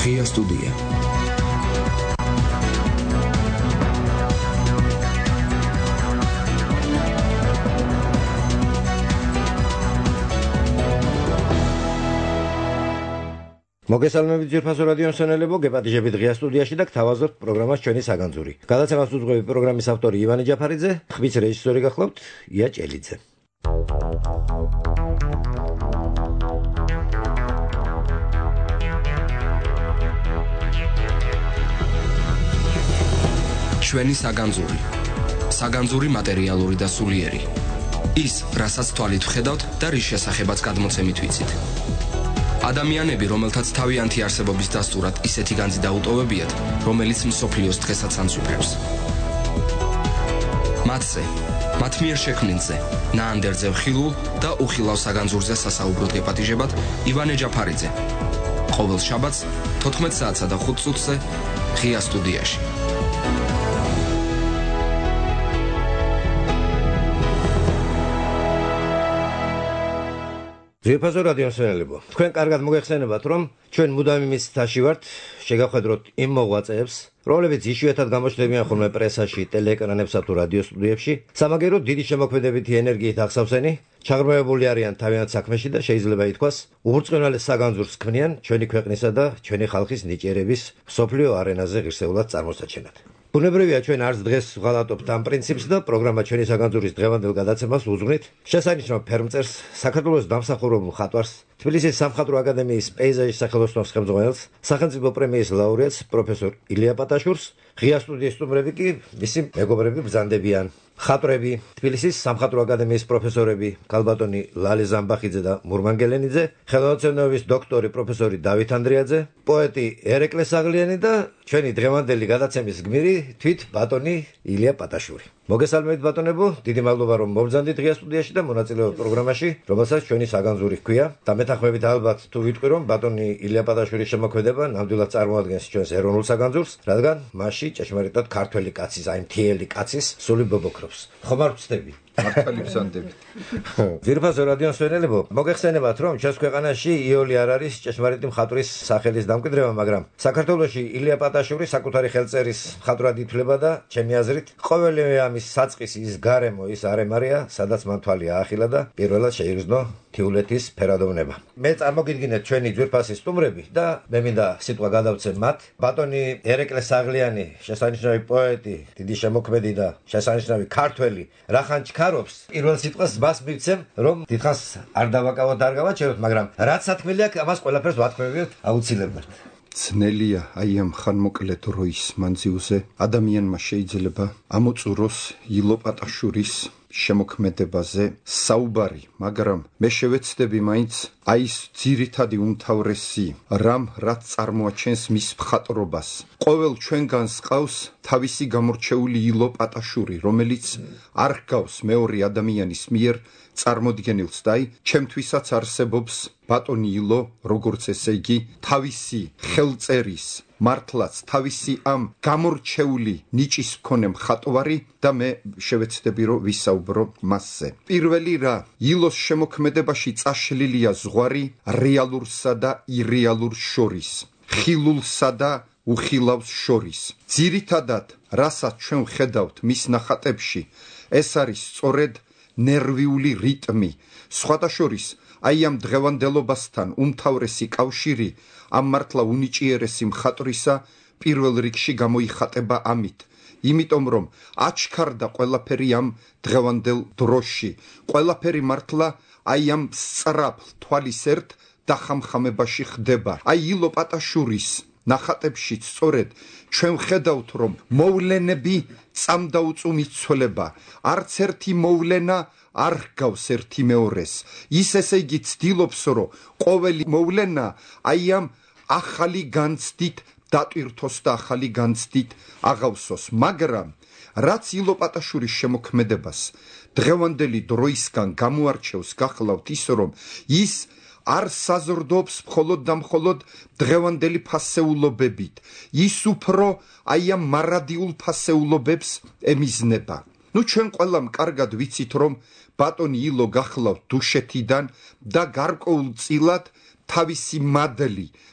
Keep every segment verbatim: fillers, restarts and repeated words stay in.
ღია სტუდია. მოგესალმებით ძვირფასო რადიო მსმენელებო, გეპატიჟებით ღია სტუდიაში და გთავაზობთ პროგრამას ჩვენი საგანძური. გადაცემას უძღვები პროგრამის ავტორი ივანე ჯაფარიძე, ხმის რეჟისორი გახლავთ ია ჭელიძე. ჩვენი საგანძური. საგანძური მატერიალური და სულიერი. ის, რასაც თვალით ვხედავთ და რის შესახებაც გადმოცემით ვიცით. ადამიანები, რომელთაც თავიანთი არსებობის დასტურად ისეთი განძი დაუტოვებიათ, რომელიც მსოფლიოს დღესაც ანცუქებს. მათზე, მათ მიერ შექმნილზე, ნაანდერძევ ხილულ და უხილავ საგანძურზე სასაუბროდ გეპატიჟებათ ივანე ჯაფარიძე. ყოველ შაბათს თოთხმეტ საათსა და ხუთ წუთზე ღია სტუდიაში. ძვირფასო რადიო მსმენელებო, თქვენ კარგად მოგეხსენებათ, რომ ჩვენ მუდამ იმის თაში ვართ, შეგახვედროთ იმ მოღვაწეებს, რომლებიც იშვიათად გამოჩნდებიან ხოლმე პრესაში, ტელეეკრანებსა თუ რადიო სტუდიებში, სამაგეროდ დიდი შემოქმედებითი ენერგიით ახსავსენი, ჩაღრმავებული არიან თავიანთ საქმეში და შეიძლება ითქვას, უბრწყინვალეს საგანძურს ქმნიან ჩვენი ქვეყნისა და ჩვენი ხალხის ნიჭიერების მსოფლიო არენაზე ღირსეულად წარმოსაჩენად. ბუნებრივია, ჩვენ არც დღეს ვღალატობთ ამ პრინციპს და პროგრამა ჩვენი საგანძურის დღევანდელ გადაცემას უძღვნით შესანიშნავ ფერმწერს, საქართველოს დამსახურებულ მხატვარს, თბილისის სამხატვრო აკადემიის პეიზაჟის სახელოსნოს ხელმძღვანელს, სახელმწიფო პრემიის ლაურეატს პროფესორ ილია პატაშურს, ღია სტუდიის სტუმრები კი მისი მეგობრები ბრძანდებიან. მხატვრები, თბილისის სამხატვრო აკადემიის პროფესორები ქალბატონი ლალე ზამბახიძე და მურმან გელენიძე, ხელოვნებების დოქტორი პროფესორი დავით ანდრიაძე, პოეტი ერეკლე საღლიანი და ჩვენი დღევანდელი გადაცემის გმირი თვით ბატონი ილია პატაშური. მოგესალმებით ბატონებო, დიდი მადლობა რომ მობრძანდით ღია სტუდიაში და მონაწილეობთ პროგრამაში, რომელსაც ჩვენი საგანძური ჰქვია. დამეთანხმებით ალბათ თუ ვიტყვი რომ ბატონი ილია პატაშურის შემოქმედება ნამდვილად წარმოადგენს ჩვენს ეროვნულ საგანძურს, რადგან მასში ჭეშმარიტად ქართველი კაცის, აი მთიელი კაცის სული ბობოქრობს. ხომ არ ვწდები? მართალი ვსანდებით. ძვირფასო რადიო მსმენელებო, მოგეხსენებათ რომ ჩვენს ქვეყანაში იოლი არ არის ჭეშმარიტი მხატვრის სახელის დამკვიდრება, მაგრამ საქართველოში ილია პატაშური საკუთარი ხელწერის მხატვრად ითვლება და ჩემი აზრით ყოველივე ამის საწყისი ის გარემო, ის არემარია, სადაც მან თვალი აახილა და პირველად შეიგრძნო თიულეთის ფერადოვნება. მე წარმოგიდგინეთ ჩვენი ძვირფასი სტუმრები და მე მინდა სიტყვა გადავცე მათ. ბატონი ერეკლე საღლიანი, შესანიშნავი პოეტი, დიდი შემოქმედი და შესანიშნავი ქართველი რახან ჩქარობს. პირველ სიტყვას მას მივცემ, რომ დიდხანს არ დავაკავოთ, არ გავაჩეროთ, მაგრამ რაც სათქმელი აქვს, ამას ყველაფერს ვათქმევიოთ აუცილებლად. ძნელია აი ამ ხანმოკლე დროის მანძილზე ადამიანმა შეიძლება ამოწუროს ილო პატაშურის შემოქმედებაზე საუბარი, მაგრამ მე შევეცდები მაინც აი ის ძირითადი უმთავრესი რამ, რაც წარმოაჩენს მის მხატვრობას. ყოველ ჩვენგანს ყავს თავისი გამორჩეული ილო პატაშური, რომელიც არ ჰგავს მეორე ადამიანის მიერ წარმოდგენილს და აი ჩემთვისაც არსებობს ბატონი ილო, როგორც ესე იგი თავისი ხელწერის მართლაც თავისი ამ გამორჩეული ნიჭის მქონე მხატვარი და მე შევეცდები რომ ვისაუბრო მასზე. პირველი რა, ილოს შემოქმედებაში წაშლილია ზღვარი რეალურსა და ირეალურ შორის, ხილულსა და უხილავს შორის. ძირითადად, რასაც ჩვენ ვხედავთ მის ნახატებში, ეს არის სწორედ ნერვიული რიტმი. სხვათა შორის, აი ამ დღევანდელობასთან უმთავრესი კავშირი ამ მართლა უნიჭიერესი მხატვრისა პირველ რიგში გამოიხატება ამით. იმიტომ რომ აჩქარდა ყველაფერი ამ დღევანდელ დროში. ყველაფერი მართლა აი ამ სწრაფ თვალის ერთ დახამხამებაში ხდება. აი ილო პატაშურის ნახატებში სწორედ ჩვენ ვხედავთ რომ მოვლენები წამდაუწუმი ცვლება. არც ერთი მოვლენა არ ჰგავს ერთი მეორეს. ის ესე იგი ცდილობს რომ ყოველი მოვლენა აი ამ ახალი განცდით დატვირთოს და ახალი განცდით აღავსოს. მაგრამ რაც ილო პატაშურის შემოქმედებას დღევანდელი დროისგან გამოარჩევს, გახლავთ ის რომ ის არ საზრდობს მხოლოდ და მხოლოდ დღევანდელი ფასეულობებით. ის უფრო აი ამ მარადიულ ფასეულობებს ემიზნება. ნუ ჩვენ ყველამ კარგად ვიცით რომ ბატონი ილო გახლავთ დუშეთიდან და გარკვეულწილად თავისი მადლი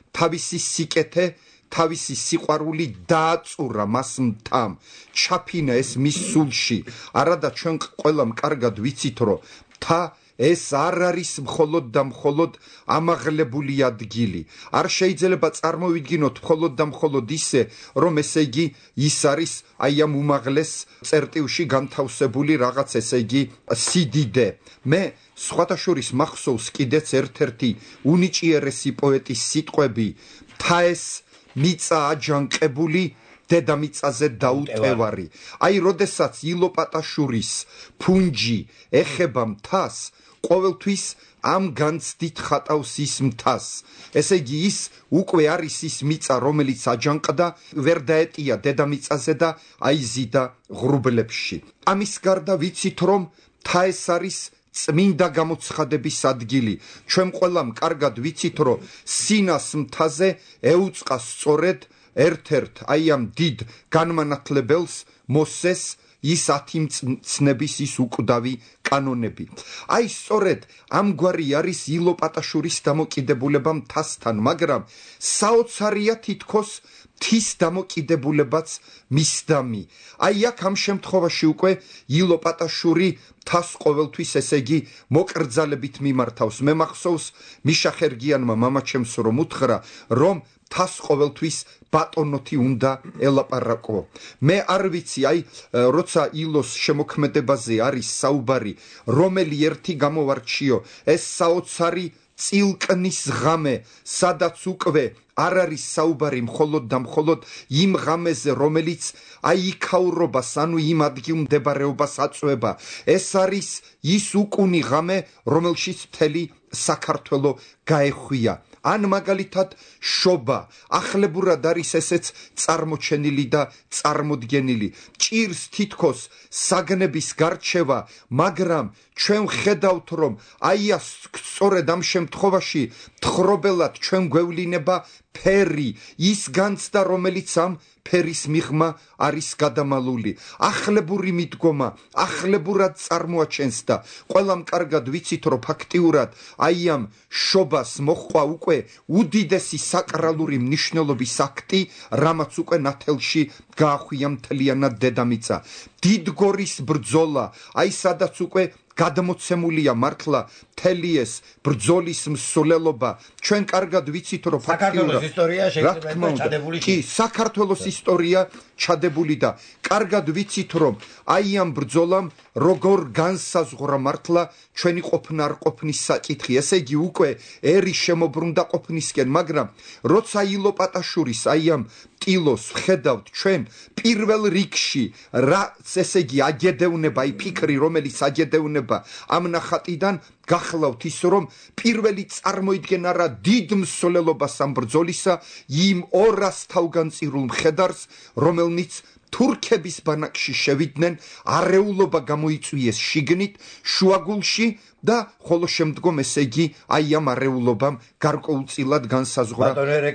თავისი სიკეთე თავისი სიყვარული დააწურა მას მთამ, ჩაფინა ეს მის სულში. არადა ჩვენ ყველამ კარგად ვიცით, რომ მთა ეს არ არის მხოლოდ და მხოლოდ ამაღლებული ადგილი. არ შეიძლება წარმოვიდგინოთ მხოლოდ და მხოლოდ ისე, რომ ესე იგი ის არის აი ამ უმაღლეს წერტილში განთავსებული რაღაც ესე იგი სიდიდე. მე სხვათა შორის მახსოვს კიდეც ერთ-ერთი უნიჭიერესი პოეტის სიტყვები, მთა ეს მიწა აჯანყებული დედამიწაზე დაუტევარი. აი, როდესაც ილოპატაშურის ფუნჯი ეხება მთას, ყოველთვის ამ განცდით ხატავს ის მთას. ესე იგი, ის უკვე არის ის მიწა, რომელიც აჯანყდა, ვერ დაეტია დედამიწაზე და აიზიდა ღრუბლებში. ამის გარდა ვიცით, რომ მთა ეს არის წმინდა გამოცხადების ადგილი. ჩვენ ყველამ კარგად ვიცით, რომ სინას მთაზე ეუწყა სწორედ ერთ-ერთ აი ამ დიდ განმანათლებელს მოსეს ის ათი მცნების ის უკვდავი კანონები. აი სწორედ ამგვარი არის ილოპატაშურის დამოკიდებულება მთასთან, მაგრამ საოცარია თითქოს მთის დამოკიდებულებაც მისდამი. აი აქ ამ შემთხვევაში უკვე ილოპატაშური მთას ყოველთვის ესე იგი მოკრძალებით მიმართავს. მე მახსოვს მიშა ხერგიანმა მამაჩემს რომ უთხრა, რომ მთას ყოველთვის ბატონოთი უნდა ელაპარაკო. მე არ ვიცი, აი როცა ილოს შემოქმედებაზე არის საუბარი, რომელი ერთი გამოვარჩიო, ეს საოცარი წილკნის ღამე, სადაც უკვე არ არის საუბარი მხოლოდ და მხოლოდ იმ ღამეზე, რომელიც აი იქაურობას, ანუ იმ ადგილმდებარეობას აწვება. ეს არის ის უკუნი ღამე, რომელშიც მთელი საქართველო გაეხვია. ან მაგალითად შობა ახლებურად არის ესეც წარმოჩენილი და წარმოდგენილი. ჭირს თითქოს საგნების გარჩევა, მაგრამ ჩვენ ხედავთ, რომ აი ამ სწორედ ამ შემთხვევაში თხრობელად ჩვენ გვევლინება ფერი, ის განცდა, რომელიც ამ ფერის მიღმა არის გადამალული. ახლებური მიდგომა, ახლებურად წარმოაჩენს და ყველამ კარგად ვიცით, რომ ფაქტიურად აი ამ შობას მოჰყვა უკვე უდიდესი საკრალური მნიშვნელობის აქტი, რამაც უკვე ნათელში გაახვია მთლიანად დედამიწა. დიდგორის ბრძოლა, აი სადაც უკვე გადმოცემულია მართლა მთელი ეს ბრძოლის მსვლელობა. ჩვენ კარგად ვიცით, რომ საქართველოს ისტორია შეიძლება ჩადებული კი, საქართველოს ისტორია ჩადებული და კარგად ვიცით, რომ აი ამ ბრძოლამ როგორ განსაზღვრა მართლა ჩვენი ყოფნა არ ყოფნის საკითხი. ესე იგი უკვე ერი შემობრუნდა ყოფნისკენ, მაგრამ როცა ილოპატაშურის აი ამ ტილოს ხედავთ ჩვენ პირველ რიგში რაც ესე იგი აგედევნება, აი ფიქრი რომელიც აგედევნება ამ ნახატიდან გახლავთ ის, რომ პირველი წარმოიდგენა რა დიდ მსვლელობას ამ ბრძოლისა იმ ორას თავგანწირულ მხედარს, რომელნიც თურქების ბანაკში შევიდნენ, არეულობა გამოიწვიეს შიგნით, შუაგულში და ხოლო შემდგომ ესე იგი აი ამ არეულობამ გარკვეულწილად განსაზღვრა.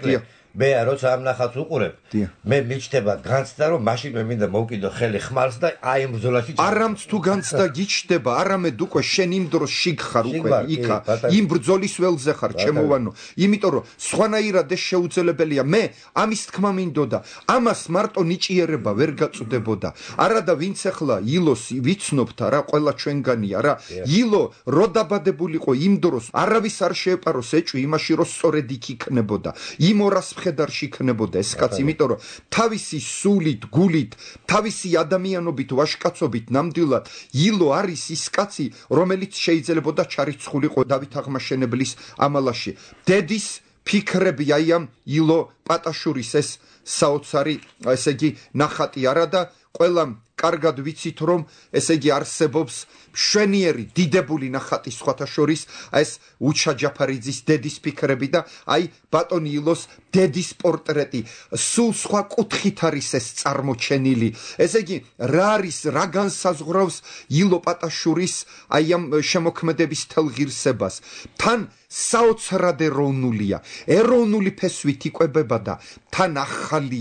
მე როცა ამ ნახატს უყურებ, მე მიჩნდება განცდა, რომ მაშინ მე მინდა მოვკიდო ხელი ხმალს და აი ამ ბრძოლაში არამც თუ განცდა გიჩნდება, არამედ უკვე შენ იმ დროს შიგ ხარ უკვე იქა, იმ ბრძოლის ველზე ხარ, ჩემოვანო. იმიტომ რომ სხვანაირად ეს შეუძლებელია. მე ამის თქმა მინდოდა, ამას მარტო ნიჭიერება ვერ გაწვდებოდა. არადა ვინც ახლა ილოს ვიცნობთ რა, ყველა ჩვენგანია რა. ილო რო დაბადებულიყო იმ დროს, არავის არ შეეპაროს ეჭვი იმაში, რომ სწორედ იქ იქნებოდა. იმ ორას მხედარში იქნებოდა ეს კაცი, იმიტომ რომ თავისი სულით, გულით, თავისი ადამიანობით, ვაჟკაცობით ნამდვილად ილო არის ის კაცი, რომელიც შეიძლებოდა ჩარიცხულიყო დავით აღმაშენებლის ამალაში. დედის ფიქრები აი ამ ილო პატაშურის ეს საოცარი, ესე იგი ნახატი არა და ყველამ კარგად ვიცით, რომ ესე იგი არსებობს მშვენიერი დიდებული ნახატი სხვათა შორის ეს უჩა ჯაფარიძის დედის ფიქრები და აი ბატონი ილოს დედის პორტრეტი სულ სხვა კუთხით არის ეს წარმოჩენილი. ესე იგი რა არის, რა განსაზღვრავს ილო პატაშურის აი ამ შემოქმედების თელ ღირსებას. თან საოცრად ეროვნულია, ეროვნული ფესვით იკვებება და თან ახალია.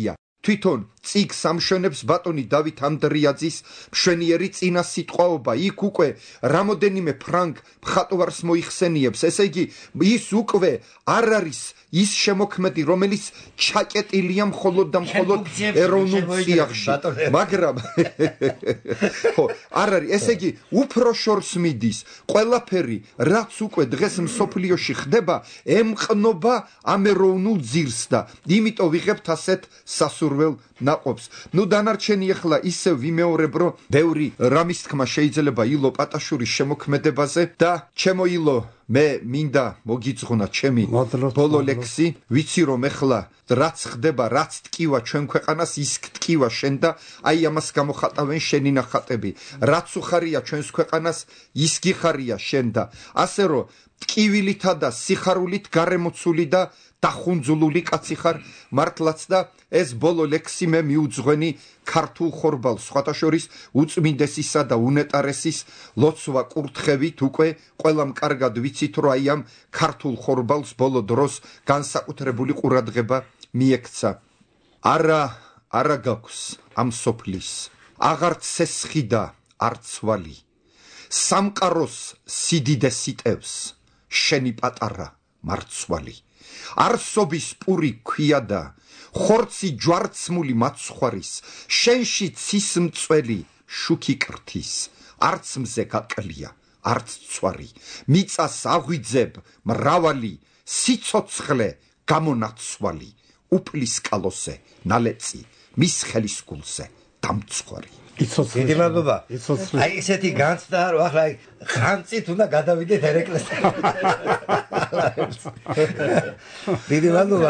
თვითონ წიგ სამშვენებს ბატონი დავით ანდრიაძის მშვენიერი წინა სიტყვაობა იქ უკვე რამოდენიმე ფრანგ მხატვარს მოიხსენიებს, ესე იგი ის უკვე არ არის ის შემოქმედი, რომელიც ჩაკეტილია მხოლოდ და მხოლოდ ეროვნულ წიაღში, მაგრამ ხო, არ არის, ესე იგი უფრო შორს მიდის, ყველაფერი რაც უკვე დღეს მსოფლიოში ხდება, ემყნობა ამ ეროვნულ ძირს და იმიტომ ვიღებთ ასეთ სასურველ ნაყოფს. ნუ დანარჩენი ახლა ისე ვიმეორებ, რომ ბევრი რამის თქმა შეიძლება ილო პატაშურის შემოქმედებაზე და ჩემო ილო, მე მინდა მოგიძღვნა ჩემი ბოლო ლექსი, ვიცი რომ ახლა რაც ხდება, რაც ტკივა ჩვენ ქვეყანას, ის ტკივა შენ და აი ამას გამოხატავენ შენი ნახატები. რაც უხარია ჩვენს ქვეყანას, ის გიხარია შენ და ასე რომ ტკივილითა და სიხარულით გარემოცული და დახუნძულული კაცი ხარ მართლაც და ეს ბოლო ლექსი მე მიუძღვენი ქართულ ხორბალს, სხვათა შორის უწმინდესისა და უნეტარესის ლოცვა კურთხევით უკვე ყველამ კარგად ვიცით, რომ აი ამ ქართულ ხორბალს ბოლო დროს განსაკუთრებული ყურადღება მიექცა. არა, არა გაქვს ამ სოფლის აღარ ცესხი და არ ცვალი, სამყაროს სიდიდეს იტევს შენი პატარა მარცვალი. არსობის პური ქვია და ხორცი ჯვარცმული მაცხვარის, შენში ცის მწველი შუქი კრთის, არც მზე გაკლია, არც ცვარი, მიწას აღვიძებ მრავალი, სიცოცხლე გამონაცვალი, უფლის კალოსე ნალეწი, მის ხელის გულზე დამცხვარი. დიდი მადლობა. აი ესეთი განცდა რომ ახლა ხანწით უნდა გადავიდეთ ერეკლესთან. დიდი მადლობა.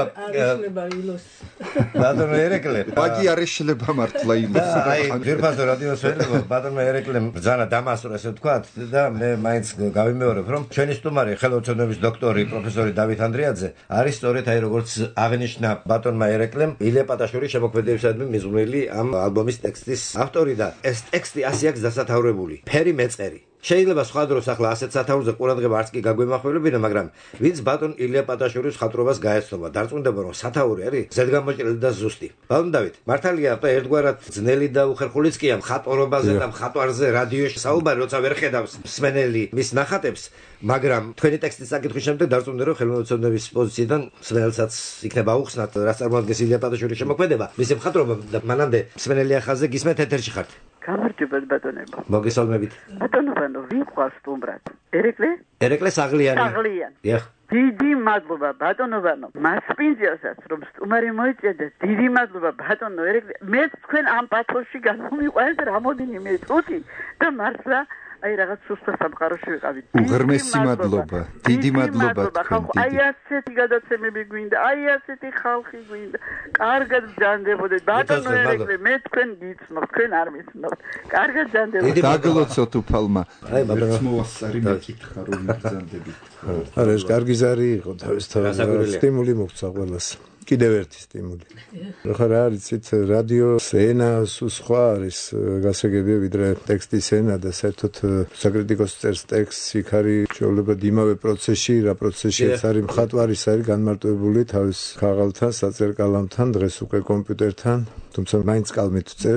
ბატონო ერეკლე. ბაგი არ ეშლება მართლა იმას. აი ძირფასო რადიოს ვერლებო, ბატონო ერეკლემ ბრძანა დამასურა, ესე ვთქვათ და მე მაინც გავიმეორებ, რომ ჩვენი სტუმარი, ხელოვნების დოქტორი, პროფესორი დავით ანდრიაძე არის სწორედ აი როგორც აღნიშნა ბატონმა ერეკლემ, ილია პატაშურის შემოქმედებისადმი მიზღვნილი ამ ალბომის ტექსტის ავტორი და ეს ტექსტი ასე აქვს დასათაურებული. ფერი მეწყერი. შეიძლება სხვა დროს ახლა ასეთ სათაურზე ყურადღება არც კი გაგვემახვილებინა, მაგრამ ვინც ბატონ ილია პატაშურის ხატრობას გაეცნობა, დარწმუნდება რომ სათაური არის ზედგამოჭრილი და ზუსტი. ბატონ დავით, მართალია და ერთგვარად ძნელი და უხერხულიც კი ამ ხატრობაზე და ხატვარზე რადიოში საუბარი, როცა ვერ ხედავს მსმენელი მის ნახატებს, მაგრამ თქვენი ტექსტის საკითხის შემდეგ დარწმუნდა რომ ხელოვნების პოზიციიდან მსმენელსაც იქნება აუხსნათ, რაც წარმოადგენს ილია პატაშურის შემოქმედება, მისი მხატვრობა და მანამდე მსმენელი ახალზე გისმენთ ეთერში ხართ. გამარჯობათ ბატონებო. მოგესალმებით. ბატონო, ვიყვარს სტუმრად. ერეკლე? ერეკლე საღლიანი. საღლიანი. დიახ. დიდი მადლობა ბატონო, მასპინძელსაც რომ სტუმარი მოიწედა. დიდი მადლობა ბატონო ერეკლე. მე თქვენ ამ პათოში გამომიყვანეთ რამოდენიმე წუთი და მართლა აი რაღაც სუსტა სამყაროში ვიყავით. უღრმესი მადლობა. დიდი მადლობა თქვენ. აი ასეთი გადაცემები გვინდა, აი ასეთი ხალხი გვინდა. კარგად ბრძანდებოდეთ. ბატონო ერეკლე, მე თქვენ გიცნობ, თქვენ არ მიცნობთ. კარგად ბრძანდებოდეთ. დაგლოცოთ უფალმა. აი ბატონო მოასწარი მეკითხა რომ ბრძანდებით. არა, ეს კარგი ზარი იყო თავისთავად. სტიმული მოგცა ყველას. კიდევ ერთი სტიმული. ხა რა არის ცით რადიოს ენა სხვა არის გასაგებია ვიდრე ტექსტის ენა და საერთოდ საკრიტიკოს წერს ტექსტს, იქ არის შეიძლება იმავე პროცესში, რა პროცესშიც არის მხატვარის არის განმარტოებული თავის ქაღალთან, საწერკალამთან, დღეს უკვე კომპიუტერთან, თუმცა მაინც კალმით წერ.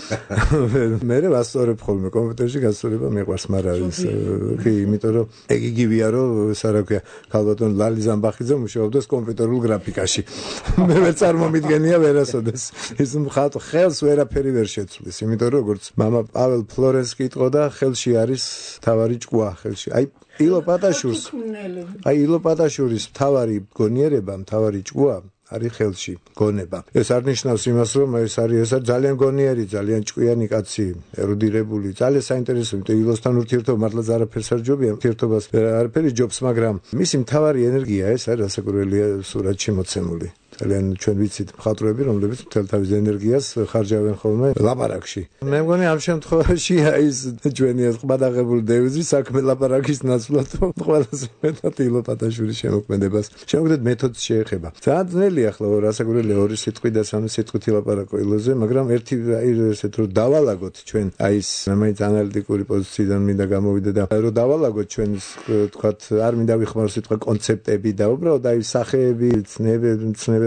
მე ვასწორებ ხოლმე კომპიუტერში გასწორება მიყვარს, მაგრამ კი, იმიტომ რომ ეგ იგივეა რომ ეს რა ქვია, ქალბატონ ლალი ზამბახიძე მუშაობდა კომპიუტერულ გრაფიკაში. მე ვერ წარმომიდგენია ვერასოდეს ის მხატ ხელს ვერაფერი ვერ შეცვლის, იმიტომ რომ როგორც მამა პაվել ფლორენს კითხო და ხელში არის თავარი ჭკუა ხელში. აი ილო პატაშურს აი ილო პატაშურის თავარი გონიერება, თავარი ჭკუა არის ხელში გონება. ეს არ ნიშნავს იმას, რომ ეს არის ეს არის ძალიან გონიერი, ძალიან ჭკვიანი კაცი, ერუდირებული, ძალიან საინტერესო, იმიტომ ილოსთან ურთიერთობა მართლა არაფერს არ ჯობია, ურთიერთობას არაფერი ჯობს, მაგრამ მისი მთავარი ენერგია ეს არის რასაკვირველია სურათში მოცემული. ძალიან ჩვენ ვიცით მხატვრები, რომლებიც მთელ თავის ენერგიას ხარჯავენ ხოლმე ლაპარაკში. მე მგონი ამ შემთხვევაში ის ჩვენი ეს ყბადაღებული დევიზი საქმე ლაპარაკის ნაცვლად ყველაზე მეტად ილო პატაშურის შემოქმედებას. შემოქმედებით მეთოდს შეეხება. ძალიან ძნელია ახლა რასაკვირველია ორი სიტყვი და სამი სიტყვით ლაპარაკო ილოზე, მაგრამ ერთი აი ესეთ რომ დავალაგოთ ჩვენ აი ეს მაინც ანალიტიკური პოზიციიდან მინდა გამოვიდე და რომ დავალაგოთ ჩვენ თქვათ არ მინდა ვიხმარო სიტყვა კონცეპტები და უბრალოდ აი სახეები, ცნებები, ცნებები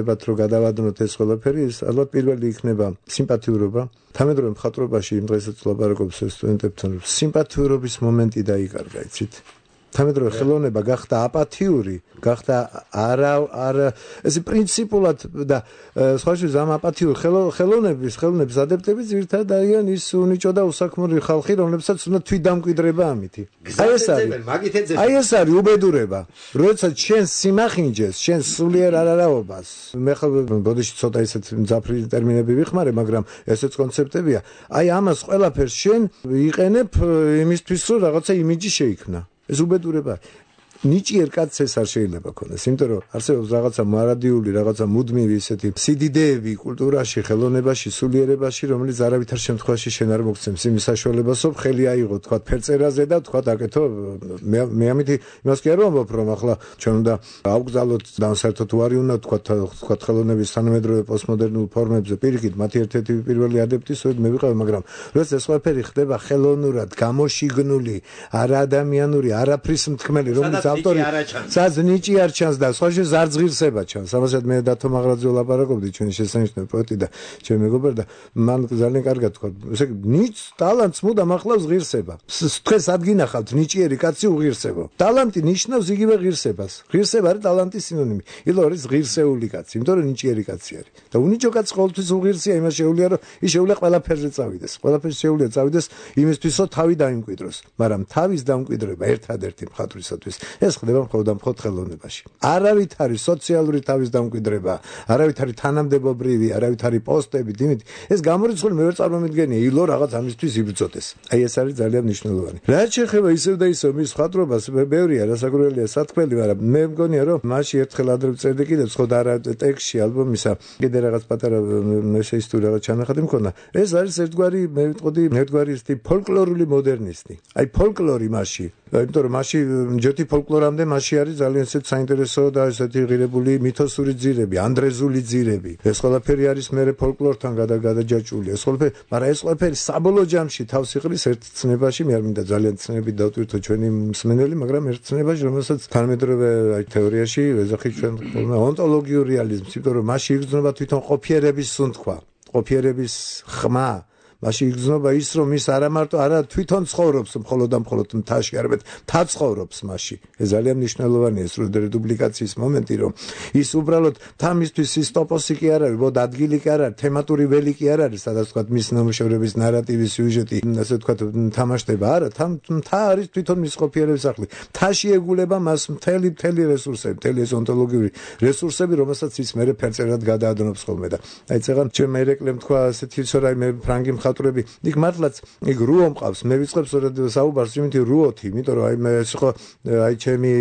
ვეცნობებათ რომ გადავადნოთ ეს ყველაფერი, ის ალბათ პირველი იქნება სიმპათიურობა. Თანამედროვე მხატვრობაში იმ დღესაც ლაპარაკობს სტუდენტებთან, რომ სიმპათიურობის მომენტი დაიკარგა, იცით? Თანამედროვე ხელოვნება გახდა აპათიური, გახდა არა არა ეს პრინციპულად და სხვა შორის ამ აპათიურ ხელოვნების ხელოვნების ადეპტები ძირითადად არიან ის უნიჭო და უსაქმური ხალხი, რომლებსაც უნდა თვითდამკვიდრება ამითი. Აი ეს არის, აი ეს არის უბედურება. როდესაც შენ სიმახინჯეს, შენ სულიერ არარაობას, მე ხო ბოდიში ცოტა ისეთ მძაფრი ტერმინები ვიხმარე, მაგრამ ესეც კონცეპტებია. Აი ამას ყველაფერს შენ იყენებ იმისთვის, რომ რაღაცა იმიჯი შეიქმნა. ეს უბედურება ნიჭიერ კაცს ეს არ შეიძლება ქონდეს, იმიტომ რომ არსებობს რაღაცა მარადიული, რაღაცა მუდმივი ესეთი სიდიდეები კულტურაში, ხელოვნებაში, სულიერებაში, რომელიც არავითარ შემთხვევაში შენ არ მოგცემს იმის საშუალებას, რომ ხელი აიღო, თქვა ფერწერაზე და თქვა აკეთო. მე მე ამითი იმას კი არ ვამბობ, რომ ახლა ჩვენ უნდა ავგზავნოთ და საერთოდ უარი უნდა თქვა თქვა ხელოვნების თანამედროვე პოსტმოდერნულ ფორმებზე, პირიქით, მათი ერთ-ერთი პირველი ადეპტი სწორედ მე ვიყავი, მაგრამ როდესაც ეს ყველაფერი ხდება ხელოვნურად, გამოშიგნული, არაადამიანური, არაფრის მთქმელი, რომელიც ავტორი სადაც ნიჭი არ ჩანს და სხვა შეს არ ზღირსება ჩანს. ამასაც მე დათო მაღრაძე ვლაპარაკობდი, ჩვენი შესანიშნავი პოეტი და ჩემი მეგობარი და მან ძალიან კარგად თქვა, ესე ნიჭს ტალანტს მუდამ ახლავს ღირსება. დღეს ადგინახავთ ნიჭიერი კაცი უღირსებო. ტალანტი ნიშნავს იგივე ღირსებას. ღირსება არის ტალანტის სინონიმი. ილო არის ღირსეული კაცი, იმიტომ რომ ნიჭიერი კაცი არის. და უნიჭო კაცი ყოველთვის უღირსია, იმას შეუძლია რომ ის შეუძლია ყველაფერზე წავიდეს. ყველაფერზე შეუძლია წავიდეს იმისთვის, რომ თავი დაიმკვიდროს. მაგრამ თავის დამკვიდრება ერთადერთი მხატვრისათვის ეს ხდება მხოლოდ და მხოლოდ ხელოვნებაში. არავითარი სოციალური თავის დამკვიდრება, არავითარი თანამდებობრივი, არავითარი პოსტები, იმით, ეს გამორიცხული მე ვერ წარმომიდგენია, ილო რაღაც ამისთვის იბრძოდეს. აი ეს არის ძალიან მნიშვნელოვანი. რაც შეეხება ისევ და ისევ მის მხატვრობას, ბევრია რასაკვირველია სათქმელი, მაგრამ მე მგონია რომ მაშინ ერთხელ ადრე წერდი კიდევ ხო და არა ტექსტში ალბომისა, კიდე რაღაც პატარა შეიძლება რაღაც ჩანახატი მქონდა. ეს არის ერთგვარი, მე ვიტყოდი, ერთგვარი ისეთი ფოლკლორული მოდერნისტი. აი ფოლკლორი მაშინ, იმიტომ რომ მაშინ ჯერთი ფოლკლორამდე მაშინ არის ძალიან ისეთ საინტერესო და ესეთი ღირებული მითოსური ძირები, ანდრეზული ძირები. ეს ყველაფერი არის მე ფოლკლორთან გადაგადაჯაჭვული. ეს ყველაფერი, მაგრამ ეს ყველაფერი საბოლოო ჯამში თავს იყრის ერთ ცნებაში, მე არ მინდა ძალიან ცნებით დავტვირთო ჩვენი მსმენელი, მაგრამ ერთ ცნებაში, რომელსაც თანამედროვე აი თეორიაში ვეძახით ჩვენ ონტოლოგიურ რეალიზმს, იმიტომ რომ მაშინ იგრძნობა თვითონ ყოფიერების სუნთქვა, ყოფიერების ხმა. მაშინ იგრძნობა ის, რომ ის არა მარტო არა თვითონ ცხოვრობს მხოლოდ და მხოლოდ მთაში, არამედ მთა ცხოვრობს მაშინ. ეს ძალიან მნიშვნელოვანია ეს რედუბლიკაციის მომენტი, რომ ის უბრალოდ თამისთვის ის ტოპოსი კი არ არის, ბოდ ადგილი კი არ არის, თემატური ველი კი არ არის, სადაც თქვა მის ნამუშევრების ნარატივის სიუჟეტი, ასე თქვა თამაშდება, არა, მთა არის თვითონ მის ყოფიერების სახლი. მთაში ეგულება მას მთელი მთელი რესურსები, მთელი ეს ონტოლოგიური რესურსები, რომელსაც ის მერე ფერწერად გადაადნობს ხოლმე და აი წეგან ჩვენ მე რეკლამ თქვა ასეთი სორაიმე ფრანგი ხატრები იქ მართლაც იქ რუო მყავს მე ვიწყებ სწორედ საუბარს იმითი რუოთი იმიტომ რომ აი მე ეს ხო აი ჩემი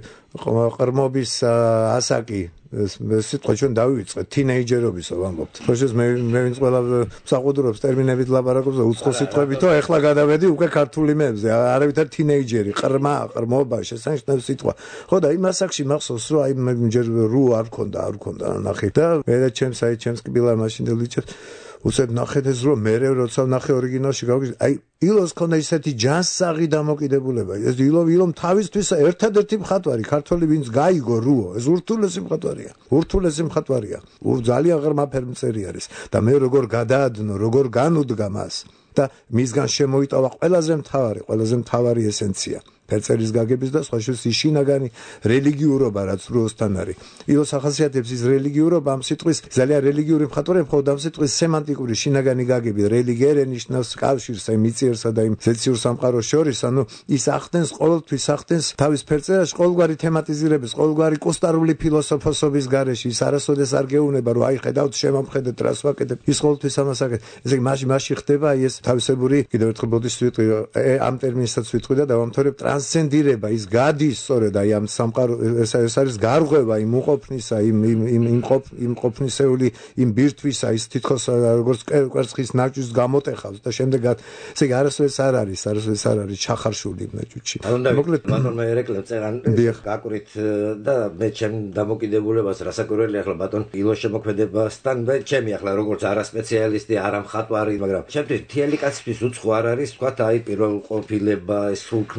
ყრმობის ასაკი სიტყვა ჩვენ დავივიწყეთ თინეიჯერობისო ვამბობთ ხო შეს მე მე ვინც ყველა საყუდრობს ტერმინებით ლაპარაკობს და უცხო სიტყვებითო ეხლა გადავედი უკვე ქართული მეებზე არავითარ თინეიჯერი ყრმა ყრმობა შესანიშნავი სიტყვა ხო და იმ ასაკში მახსოვს რომ აი მე ჯერ რუო არ მქონდა არ მქონდა ნახე და მე და ჩემს აი ჩემს კბილა მაშინდელ ვიჭერთ უცებ ნახეთ ეს რომ მე როცა ნახე ორიგინალში გავგზავნა აი ილოს ქონდა ისეთი ჯანსაღი დამოკიდებულება ეს ილო ილომ თავისთვის ერთადერთი მხატვარი ქართველი ვინც გაიგო რუო ეს ურთულესი მხატვარია ურთულესი მხატვარია ძალიან ღრმა ფერმწერი არის და მე როგორ გადაადნო როგორ განუდგა მას და მისგან შემოიტავა ყველაზე მთავარი ყველაზე მთავარი ესენცია ფერწერის გაგების და სხვა შორის შინაგანი რელიგიურობა რაც რუოსთან არის. ილოს ახასიათებს ის რელიგიურობა ამ სიტყვის ძალიან რელიგიური მხატვრები მხოლოდ ამ სიტყვის სემანტიკური შინაგანი გაგები რელიგიერი ნიშნავს კავშირს აი მიწიერსა და იმ ზეციურ სამყაროს შორის ანუ ის ახდენს ყოველთვის ახდენს თავის ფერწერაში ყოველგვარი თემატიზირების ყოველგვარი კუსტარული ფილოსოფოსობის გარეშე ის არასოდეს არ გეუბნება რომ აი ხედავთ შემამხედეთ რას ვაკეთებ ის ყოველთვის ამას აკეთებს ესე იგი მაშინ მაშინ ხდება აი ეს თავისებური კიდევ ერთხელ ბოდიშს ვიტყვი ამ ტერმინსაც ვიტყვი და დავამთავრებ ტრანსცენდირება ის გადის სწორედ აი ამ სამყარო ეს არის გარღვევა იმ უყოფნისა იმ იმ იმ იმ ყოფნისეული იმ ბირთვისა ის თითქოს როგორც კვერცხის ნაჭვის გამოტეხავს და შემდეგ ესე იგი არასოდეს არ არის არასოდეს არ არის ჩახარშული ნაჭუჩი მოკლედ ბატონ მე რეკლამ წერან გაკვრით და მე ჩემ დამოკიდებულებას რასაკვირველია ახლა ბატონ ილოს შემოქმედებასთან მე ჩემი ახლა როგორც არასპეციალისტი არა მხატვარი მაგრამ ჩემთვის მთელი კაცისთვის უცხო არ არის თქვა აი პირველ ყოფილება ეს სულქმნილება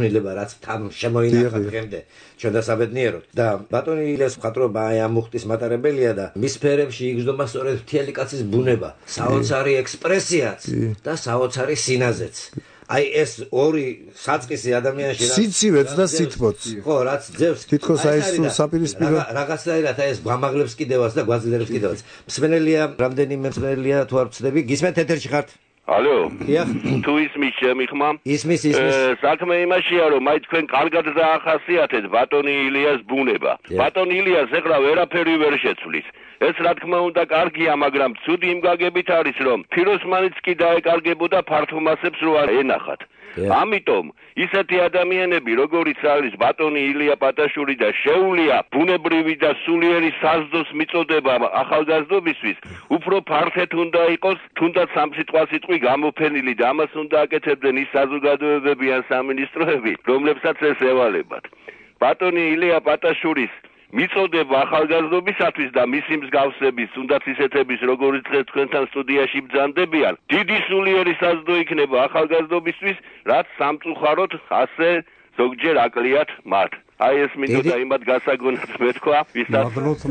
რაც თან შემოინახა დღემდე ჩვენ დასაბედნიეროთ და ბატონი ილიას მხატვრობა აი ამ მუხტის მატარებელია და მის ფერებში იგრძნობა სწორედ მთელი კაცის ბუნება, საოცარი ექსპრესიაც და საოცარი სინაზეც. აი ეს ორი საწყისი ადამიანში სიცივეც და სითბოც. ხო, რაც ძევს თითქოს აი ეს საპირისპირო რაღაცნაირად აი ეს გამაღლებს კიდევაც და გვაძლიერებს კიდევაც. მსმენელია, რამდენიმე მსმენელია თუ არ ვცდები, გისმენთ ეთერში ხართ? ალო, დიახ. თუ ისმის ჩემი ხმა? ისმის, ისმის. საქმე იმაშია, რომ აი თქვენ კარგად დაახასიათეთ ბატონი ილიას ბუნება. ბატონი ილიას ეხლა ვერაფერი ვერ შეცვლის. ეს რა თქმა უნდა კარგია, მაგრამ ცუდი იმ გაგებით არის, რომ ფიროსმანიც კი დაეკარგებოდა ფართომასებს რო არ ენახათ. ამიტომ ისეთი ადამიანები, როგორიც არის ბატონი ილია პატაშური და შეუძლია ბუნებრივი და სულიერი საზრდოს მიწოდება ახალგაზრდობისთვის, უფრო ფართედ უნდა იყოს, თუნდაც სამ სიტყვასიტყვი გამოფენილი და ამას უნდა აკეთებდნენ ის საზოგადოებები ან სამინისტროები, რომლებსაც ეს ევალებათ. ბატონი ილია პატაშურის მიწოდება ახალგაზრდობისათვის და მისი მსგავსების, თუნდაც ისეთების, როგორც დღეს თქვენთან სტუდიაში ბრძანდებიან, დიდი სულიერი საზრდო იქნება ახალგაზრდობისთვის, რაც სამწუხაროდ ასე ზოგჯერ აკლიათ მათ. აი ეს მინდოდა იმად გასაგონად მეთქვა, ვისაც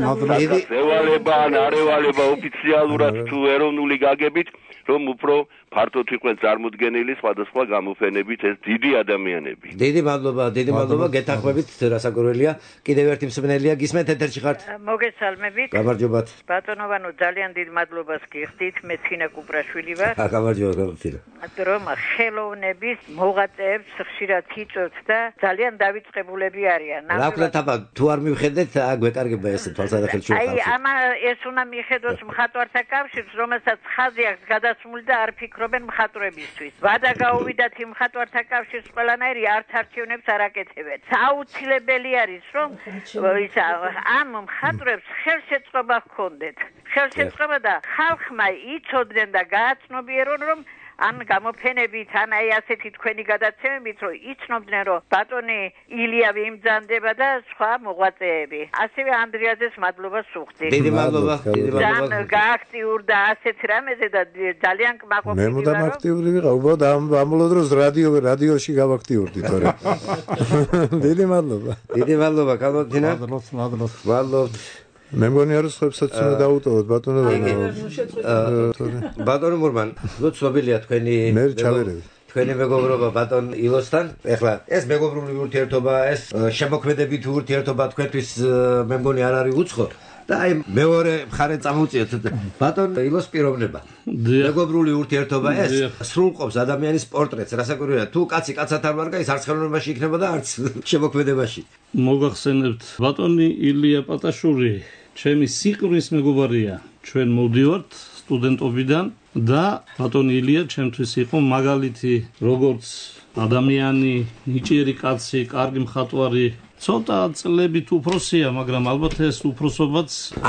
ევალება ან არ ევალება ოფიციალურად თუ ეროვნული გაგებით, რომ უფრო ფართოდ იყვნენ წარმოდგენილი სხვადასხვა გამოფენებით ეს დიდი ადამიანები. დიდი მადლობა, დიდი მადლობა, გეთანხმებით რასაკვირველია. კიდევ ერთი მსმენელია, გისმენთ ეთერში ხართ? მოგესალმებით. გამარჯობათ. ბატონოვანო, ძალიან დიდ მადლობას გიხდით, მე თინა კუპრაშვილი ვარ. გამარჯობა, გამარჯობა. რომ ხელოვნების მოღვაწეებს ხშირად იწვევთ და ძალიან დავიწყებულები არიან. რა ქვია თაბა, თუ არ მივხედეთ, გვეკარგება ეს თვალსაჩინო აი, ამა ეს უნდა მიხედოს მხატვართა კავშირს, რომელსაც ხაზი აქვს გადასმული და არ ფიქრობენ მხატვრებისთვის. ვადა გაუვიდათ იმ მხატვართა კავშირს ყველანაირი არც არჩევნებს არ აკეთებენ. საუცილებელი არის, რომ ისა ამ მხატვრებს ხელშეწყობა ჰქონდეთ. ხელშეწყობა და ხალხმა იცოდნენ და გააცნობიერონ, რომ ან გამოფენებით, ან აი ასეთი თქვენი გადაცემებით, რომ იცნობდნენ, რომ ბატონი ილია ვიმძანდება და სხვა მოღვაწეები. ასევე ანდრიაძეს მადლობას ვუხდით. დიდი მადლობა, დიდი მადლობა. ძალიან გააქტიურდა ასეთ რამეზე და ძალიან კმაყოფილი ვარ. მე მუდამ აქტიური ვიყავ, უბრალოდ ამ ამბოლო დროს რადიო რადიოში გავაქტიურდი, თორე. დიდი მადლობა. დიდი მადლობა, კალოთინა. მადლობთ, მადლობთ. მადლობთ. მე მგონი არის ხებსაც უნდა დაუტოვოთ ბატონო ბატონო მურმან ცნობილია თქვენი თქვენი მეგობრობა ბატონ ილოსთან. ეხლა ეს მეგობრული ურთიერთობა, ეს შემოქმედებითი ურთიერთობა თქვენთვის მე მგონი არ არის უცხო და აი მეორე მხარე წამოვწიოთ ბატონ ილოს პიროვნება. მეგობრული ურთიერთობა ეს სრულყოფს ადამიანის პორტრეტს, რასაკვირველია, თუ კაცი კაცად არ მარგაის, არც ხელოვნებაში იქნება და არც შემოქმედებაში. მოგახსენებთ ბატონი ილია პატაშური ჩემი სიყვარულის მეგობარია. ჩვენ მოვდივართ სტუდენტობიდან და ბატონი ილია ჩემთვის იყო მაგალითი, როგორც ადამიანი, ნიჭიერი კაცი, კარგი მხატვარი. ცოტა წლებით უფროსია, მაგრამ ალბათ ეს უფროსობაც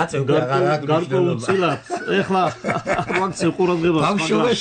გარკვეულწილად ეხლა ვაქცე ყურადღებას,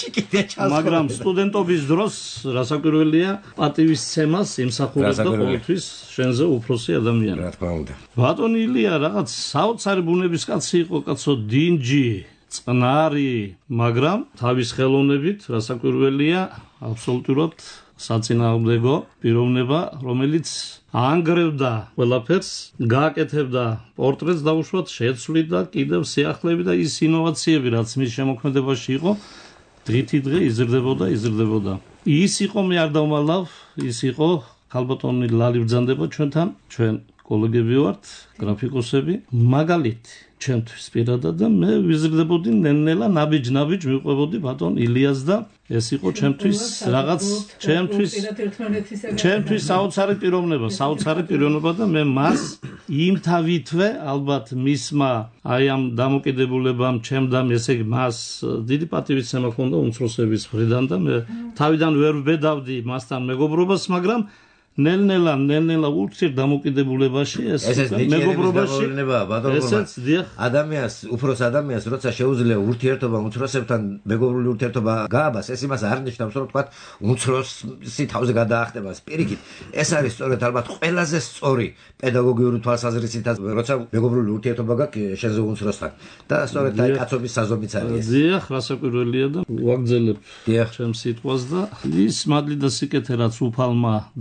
მაგრამ სტუდენტობის დროს რასაკვირველია პატივისცემას იმსახურებდა ყოველთვის შენზე უფროსი ადამიანი. რა თქმა უნდა. ბატონი ილია რაღაც საოცარი ბუნების კაცი იყო, კაცო, დინჯი, წყნარი, მაგრამ თავის ხელოვნებით რასაკვირველია აბსოლუტურად საწინააღმდეგო პიროვნება, რომელიც ანგრევდა ყველაფერს, გააკეთებდა პორტრეტს და უშუალოდ შეცვლიდა კიდევ სიახლეები და ის ინოვაციები, რაც მის შემოქმედებაში იყო, დღითი დღე იზრდებოდა, იზრდებოდა. ის იყო, მე არ დავმალავ, ის იყო ქალბატონი ლალი ბრძანდება ჩვენთან, ჩვენ კოლეგები ვართ, გრაფიკოსები, მაგალითი ჩემთვის პირადად და მე ვიზრდებოდი ნელ-ნელა ნაბიჯ-ნაბიჯ მივყვებოდი ბატონ ილიას და ეს იყო ჩემთვის რაღაც ჩემთვის ჩემთვის საოცარი პიროვნება, საოცარი პიროვნება და მე მას იმთავითვე ალბათ მისმა აი ამ დამოკიდებულებამ ჩემდამ, ესე იგი მას დიდი პატივისცემა ჰქონდა უმცროსების მხრიდან და მე თავიდან ვერ ვბედავდი მასთან მეგობრობას, მაგრამ ნელ-ნელა, ნელ-ნელა ურთიერთ დამოკიდებულებაში ეს მეგობრობაში ესეც დიახ ადამიანს, უფროს ადამიანს, როცა შეუძლია ურთიერთობა უმცროსებთან მეგობრული ურთიერთობა გააბას, ეს იმას არ ნიშნავს, რომ თქვა უმცროსი თავზე გადაახტებას. პირიქით, ეს არის სწორედ ალბათ ყველაზე სწორი პედაგოგიური თვალსაზრისითაც, როცა მეგობრული ურთიერთობა გაქვს შენზე უმცროსთან და სწორედ აი კაცობის საზომიც არის. დიახ, რასაკვირველია და ვაგრძელებ ჩემს სიტყვას და ის მადლი და სიკეთე რაც უფალმა დაანათლა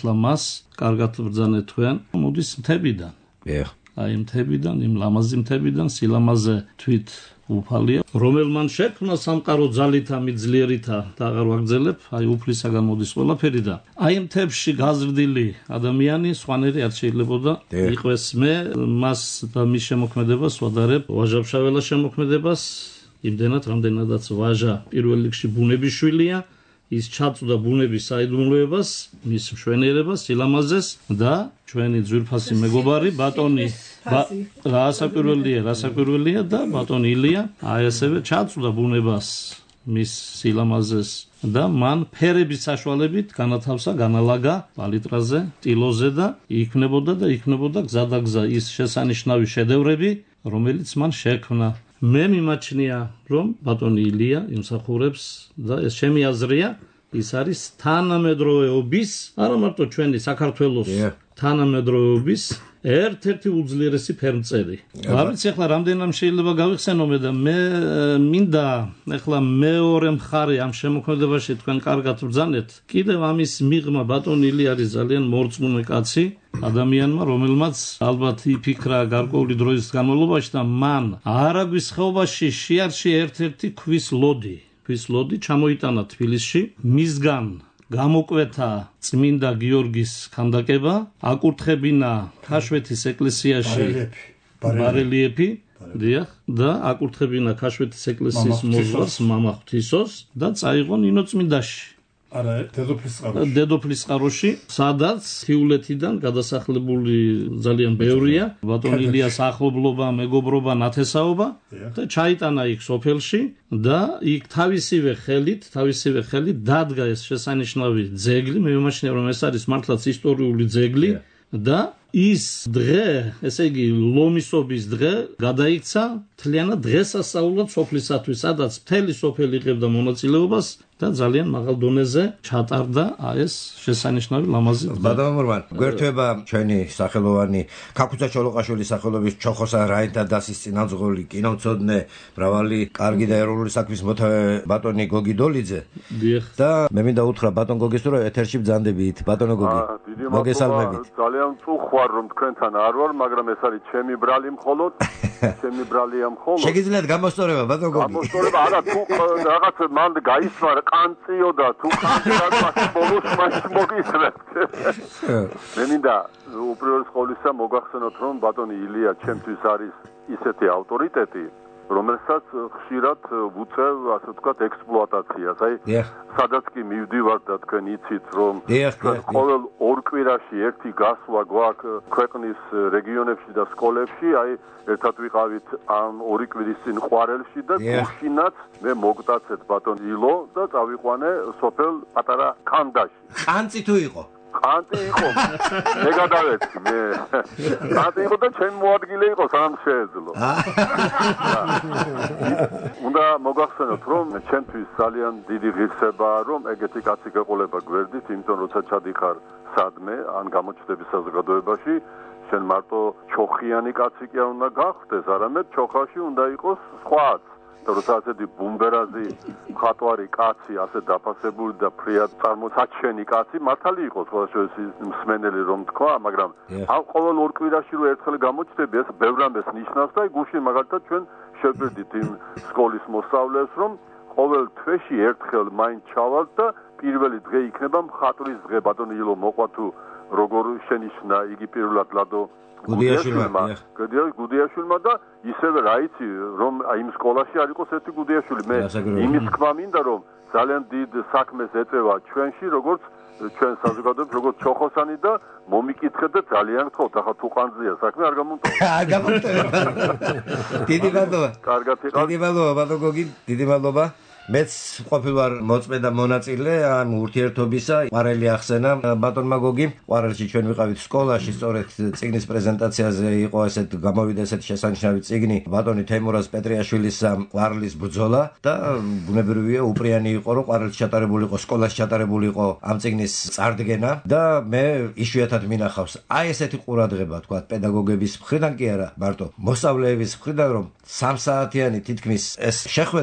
მართლა მას კარგად ბრძანეთ თქვენ მოდის მთებიდან ეხ აი მთებიდან იმ ლამაზი მთებიდან სილამაზე თვით უფალია რომელმან შექმნა სამყარო ძალითა მიძლერითა და აღარ ვაგრძელებ აი უფლისაგან მოდის ყველაფერი და აი მთებში გაზრდილი ადამიანი სხვანაირი არ შეიძლებოდა იყვეს მე მას და მის შემოქმედებას ვადარებ ვაჟა-ფშაველას შემოქმედებას იმდენად რამდენადაც ვაჟა პირველ რიგში ბუნების შვილია ის ჩაწვდა ბუნების საიდუმლოებას მის მშვენიერებას სილამაზეს და ჩვენი ძვირფასი მეგობარი ბატონი რასაკვირველია რასაკვირველია და ბატონი ილია აი ასევე ჩაწვდა ბუნებას მის სილამაზეს და მან ფერების საშუალებით განათავსა განალაგა პალიტრაზე ტილოზე და იქნებოდა და იქნებოდა გზადაგზა ის შესანიშნავი შედევრები რომელიც მან შექმნა მე მიმაჩნია რომ ბატონი ილია იმსახურებს და ეს ჩემი აზრია ის არის თანამედროვეობის არა მარტო ჩვენი საქართველოს თანამედროვეობის ერთ-ერთი უძლიერესი ფერმწერი. ვიცი ახლა რამდენად შეიძლება გავიხსენო მე და მე მინდა ახლა მეორე მხარე ამ შემოქმედებაში თქვენ კარგად ბრძანეთ. კიდევ ამის მიღმა ბატონი ილია არის ძალიან მორწმუნე კაცი ადამიანმა რომელმაც ალბათ იფიქრა გარკვეული დროის განმავლობაში და მან არაგვის ხეობაში შეარჩი ერთ-ერთი ქვის ლოდი. ქვის ლოდი ჩამოიტანა თბილისში მისგან გამოკვეთა წმინდა გიორგის ქანდაკება, აკურთხებინა ქაშვეთის ეკლესიაში ბარელიეფი, დიახ, და აკურთხებინა ქაშვეთის ეკლესიის მოზღვას მამა ღვთისოს და წაიღო ნინოწმინდაში. არა, დედოფლის წყაროში. დედოფლის წყაროში, სადაც თიულეთიდან გადასახლებული ძალიან ბევრია, ბატონ ილიას ახლობლობა, მეგობრობა, ნათესაობა და ჩაიტანა იქ სოფელში და იქ თავისივე ხელით, თავისივე ხელით დადგა ეს შესანიშნავი ძეგლი, მე მიმაჩნია რომ ეს არის მართლაც ისტორიული ძეგლი და ის დღე, ესე იგი ლომისობის დღე გადაიქცა მთლიანად დღესასწაულად სოფლისათვის, სადაც მთელი სოფელი იღებდა მონაწილეობას და ძალიან მაღალ დონეზე ჩატარდა ეს შესანიშნავი ლამაზი დღე. ბატონო მურმან, გვერდება ჩვენი სახელოვანი ქაქუცა ჩოლოყაშვილის სახელობის ჩოხოსა რაინთა დასის წინამძღოლი კინომცოდნე, მრავალი კარგი და ეროვნული საქმის მოთავე ბატონი გოგი დოლიძე. დიახ. და მე მინდა უთხრა ბატონ გოგის რომ ეთერში ბრძანდებით, ბატონო გოგი. მოგესალმებით. ძალიან წუხვარ რომ თქვენთან არ ვარ, მაგრამ ეს არის ჩემი ბრალი მხოლოდ, ჩემი ბრალია მხოლოდ. შეგიძლიათ გამოსწორება ბატონ გოგი. გამოსწორება არა, თუ რაღაც მანდ გაისმარ კანციო და თუ კანციო ბოლოს მას მოგისმენთ. მე მინდა უპირველეს ყოვლისა მოგახსენოთ რომ ბატონი ილია ჩემთვის არის ისეთი ავტორიტეტი რომელსაც ხშირად ვუწევ ასე ვთქვათ ექსპლუატაციას. აი სადაც კი მივდივარ და თქვენ იცით რომ ყოველ ორ კვირაში ერთი გასვლა გვაქვს ქვეყნის რეგიონებში და სკოლებში, აი ერთად ვიყავით ამ ორი კვირის წინ ყვარელში და გუშინაც მე მოგტაცეთ ბატონ ილო და წავიყვანე სოფელ პატარა ქანდაში. ყანწი თუ იყო? ყანწი იყო. მე გადავეცი მე. ყანწი იყო და ჩემ მოადგილე იყო სამ შეეძლო. უნდა მოგახსენოთ რომ ჩემთვის ძალიან დიდი ღირსებაა რომ ეგეთი კაცი გეყოლება გვერდით, იმიტომ როცა ჩადიხარ სადმე ან გამოჩნდების საზოგადოებაში შენ მარტო ჩოხიანი კაცი კი არ უნდა გახდეს, არამედ ჩოხაში უნდა იყოს სხვაც. და როცა ასეთი ბუმბერაზი მხატვარი კაცი, ასე დაფასებული და ფრიად წარმოსაჩენი კაცი, მართალი იყოს ყოველთვის მსმენელი რომ თქვა, მაგრამ ამ ყოველ ორ კვირაში რო ერთხელ გამოჩნდები, ეს ბევრამეს ნიშნავს და გუშინ მაგალითად ჩვენ შევგვერდით იმ სკოლის მოსწავლეს, რომ ყოველ თვეში ერთხელ მაინც ჩავალთ და პირველი დღე იქნება მხატვრის დღე. ბატონი ილო მოყვა თუ როგორ შენიშნა იგი პირველად ლადო გუდიაშვილმა, გუდიაშვილმა და ისევე რა იცი რომ აი იმ სკოლაში არ იყოს ერთი გუდიაშვილი. მე იმის თქმა მინდა რომ ძალიან დიდ საქმეს ეწევა ჩვენში, როგორც ჩვენ საზოგადოებას, როგორც ჩოხოსანი და მომიკითხეთ და ძალიან გთხოვთ, ახლა თუ ყანძია საქმე არ გამომტოვებთ. არ გამომტოვებთ. დიდი მადლობა. კარგად იყავ. დიდი მადლობა ბატონ გოგი, დიდი მადლობა. მეც ყოფილვარ მოწმე და მონაწილე ამ ურთიერთობისა. ყვარელი ახსენა ბატონმა გოგიმ. ყვარელში ჩვენ ვიყავით სკოლაში, სწორედ წიგნის პრეზენტაციაზე იყო ესეთ გამოვიდა ესეთი შესანიშნავი წიგნი ბატონი თეიმურაზ პეტრიაშვილის ყვარელის ბრძოლა და ბუნებრივია უპრიანი იყო რომ ყვარელში ჩატარებული იყო, სკოლაში ჩატარებული იყო ამ წიგნის წარდგენა და მე იშვიათად მინახავს აი ესეთი ყურადღება თქვა პედაგოგების მხრიდან კი არა, მარტო მოსწავლეების მხრიდან რომ სამ საათიანი თითქმის ეს შეხვედრა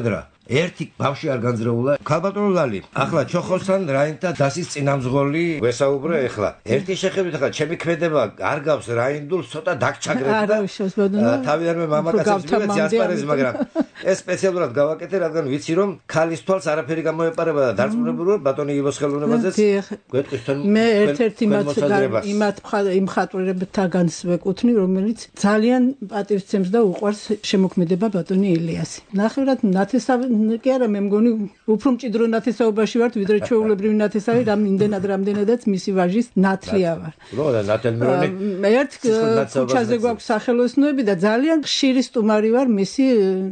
ერთი ბავშვი არ განძრეულა. ქალბატონო ლალი, ახლა ჩოხოსთან რაინდა დასის წინამძღოლი ვესაუბრე ახლა. ერთი შეხედვით ახლა ჩემი ქმედება არ გავს რაინდულ ცოტა დაგჩაგრეთ და თავიდანვე მამაკაცებს მივეცი ასპარეზი, მაგრამ ეს სპეციალურად გავაკეთე, რადგან ვიცი რომ ქალის თვალს არაფერი გამოეპარება და დარწმუნებული ვარ ბატონი ივოს ხელოვნებაზეც გვეტყვის თან მე ერთ-ერთი იმათ იმ მხატვრებთაგანს ვეკუთვნი, რომელიც ძალიან პატივცემს და უყვარს შემოქმედება ბატონი ილიასი. ნახევრად ნათესავი კი არა, მე მგონი უფრო მჭიდრო ნათესაობაში ვართ, ვიდრე ჩვეულებრივი ნათესავი, რამ იმდენად რამდენადაც მისი ვაჟის ნათლია ვარ. რო და ნათელმერონი ერთ ქუჩაზე გვაქვს სახელოსნოები და ძალიან ხშირი სტუმარი ვარ მისი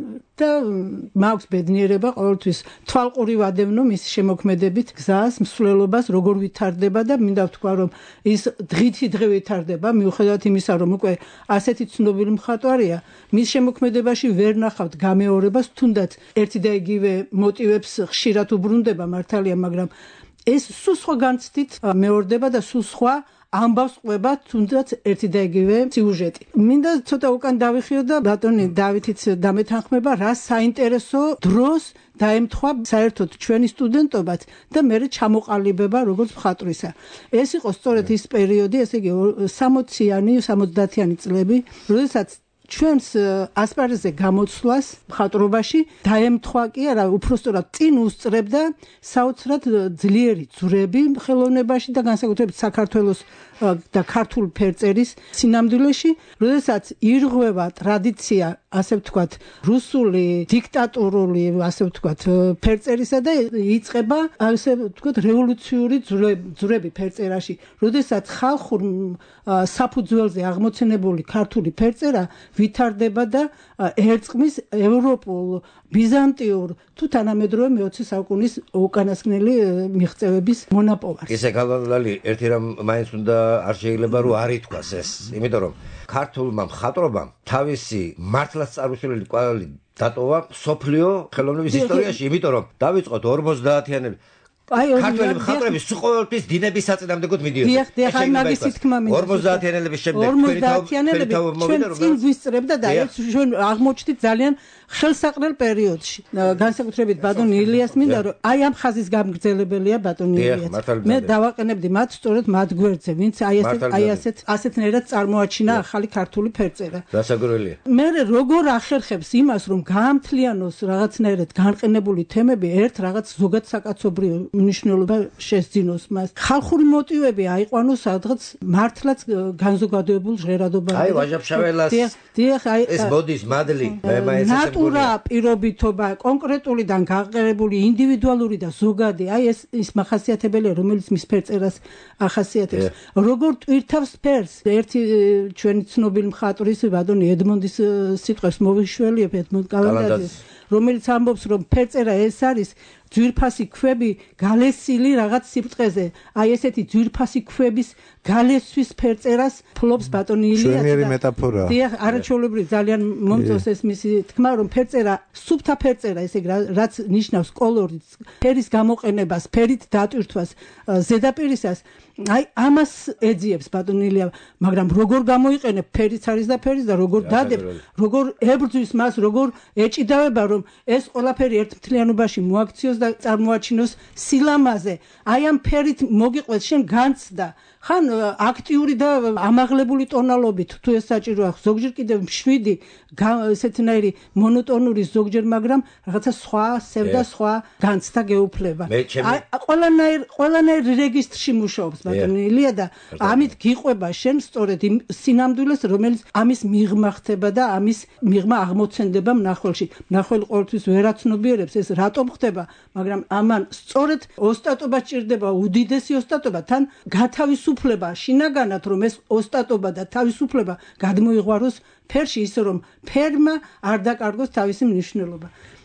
და მაქვს ბედნიერება ყოველთვის თვალყური ვადევნო მის შემოქმედებით გზას, მსვლელობას, როგორ ვითარდება და მინდა ვთქვა რომ ის დღითი დღე ვითარდება, მიუხედავად იმისა რომ უკვე ასეთი ცნობილი მხატვარია, მის შემოქმედებაში ვერ ნახავთ გამეორებას, თუნდაც ერთი და იგივე მოტივებს ხშირად უბრუნდება მართალია, მაგრამ ეს სულ სხვა განცდით მეორდება და სულ სხვა ამბავს ყვება თუნდაც ერთი და იგივე სიუჟეტი. მინდა ცოტა უკან დავიხიო და ბატონი დავითიც დამეთანხმება, რა საინტერესო დროს დაემთხვა საერთოდ ჩვენი სტუდენტობაც და მე ჩამოყალიბება როგორც მხატვრისა. ეს იყო სწორედ ის პერიოდი, ესე იგი სამოციანი, სამოცდაათიანი წლები, როდესაც ჩვენს ასპარეზზე გამოცვლას მხატვრობაში დაემთხვა კი არა, უпростоრად წინ უსწრებდა საოცრად ძლიერი ძვრები ხელოვნებაში და განსაკუთრებით საქართველოს და ქართულ ფერწერის სინამდვილეში, როდესაც ირღვევა ტრადიცია, ასე ვთქვათ, რუსული, დიქტატურული, ასე ვთქვათ, ფერწერისა და იწყება, ასე ვთქვათ, რევოლუციური ძვრები ფერწერაში, როდესაც ხალხურ საფუძველზე აღმოცენებული ქართული ფერწერა ვითარდება და ერწყმის ევროპულ, ბიზანტიურ თუ თანამედროვე მეოცე საუკუნის უკანასკნელი მიღწევების მონაპოვარს. ისე გალალალი ერთი რამ მაინც უნდა არ შეიძლება რომ არ ითქვას ეს, იმიტომ რომ ქართულმა მხატვრობამ თავისი მართლაც წარუსულელი კვალი დატოვა სოფლიო ხელოვნების ისტორიაში, იმიტომ რომ დავიწყოთ ორმოცდაათიანები ქართველი მხატვრები ყოველთვის დინების საწინააღმდეგოდ მიდიოდნენ. დიახ, დიახ, აი მაგის თქმა მინდა. ორმოცდაათიანელების შემდეგ ორმოცდაათიანელები ჩვენ წინ ვისწრებდა და ეს ჩვენ აღმოჩნდით ძალიან ხელსაყრელ პერიოდში. განსაკუთრებით ბატონ ილიას მინდა რომ აი ამ ხაზის გამგრძელებელია ბატონ ილიას. მე დავაყენებდი მათ სწორედ მათ გვერდზე, ვინც აი ასეთ აი ასეთ ასეთნაირად წარმოაჩინა ახალი ქართული ფერწერა. დასაგრელია. მე როგორ ახერხებს იმას რომ გაამთლიანოს რაღაცნაირად განყენებული თემები ერთ რაღაც ზოგად საკაცობრიო მნიშვნელობა შესძინოს მას. ხალხური მოტივები აიყვანოს სადღაც მართლაც განზოგადოებულ ჟღერადობაზე. აი ვაჟაფშაველას დიახ, აი ეს მოდის მადლი, მე მაინც ნატურა პირობითობა, კონკრეტულიდან გაყერებული ინდივიდუალური და ზოგადი, აი ეს ის მახასიათებელია, რომელიც მის ფერწერას ახასიათებს. როგორ ტვირთავს ფერს, ერთი ჩვენი ცნობილი მხატვრის ბატონი ედმონდის სიტყვებს მოვიშველიებ ედმონდ კალანდაძის, რომელიც ამბობს რომ ფერწერა ეს არის ძვირფასი ქვები გალესილი რაღაც სიბრტყეზე. აი ესეთი ძვირფასი ქვების გალესვის ფერწერას ფლობს ბატონი ილიას. შვენიერი მეტაფორაა. დიახ, არაჩვეულებრივი ძალიან მომწონს ეს მისი თქმა, რომ ფერწერა, სუფთა ფერწერა, ესე რაც ნიშნავს კოლორით, ფერის გამოყენებას, ფერით დატვირთვას, ზედაპირისას, აი ამას ეძიებს ბატონი ილია, მაგრამ როგორ გამოიყენებ ფერიც არის და ფერის და როგორ დადებ, როგორ ებრძვის მას, როგორ ეჭიდავება, რომ ეს ყველაფერი ერთ მთლიანობაში მოაქციოს და წარმოაჩინოს სილამაზე. აი ამ ფერით მოგიყვეს შენ განცდა. ხან აქტიური და ამაღლებული ტონალობით თუ ეს საჭიროა, ზოგჯერ კიდევ მშვიდი, ესეთნაირი მონოტონური ზოგჯერ, მაგრამ რაღაცა სხვა, სევდა სხვა განცდა გეუფლება. აი ყველანაირ ყველანაირ რეგისტრში მუშაობს ბატონი ილია და ამით გიყვება შენ სწორედ იმ სინამდვილეს, რომელიც ამის მიღმა ხდება და ამის მიღმა აღმოცენდება მნახველში. მნახველი ყოველთვის ვერაცნობიერებს ეს რატომ ხდება, მაგრამ ამან სწორედ ოსტატობა სჭირდება, უდიდესი ოსტატობა, თან გათავისუფლება შინაგანად, რომ ეს ოსტატობა და თავისუფლება გადმოიღვაროს ფერში, ისე რომ ფერმა არ დაკარგოს თავისი მნიშვნელობა.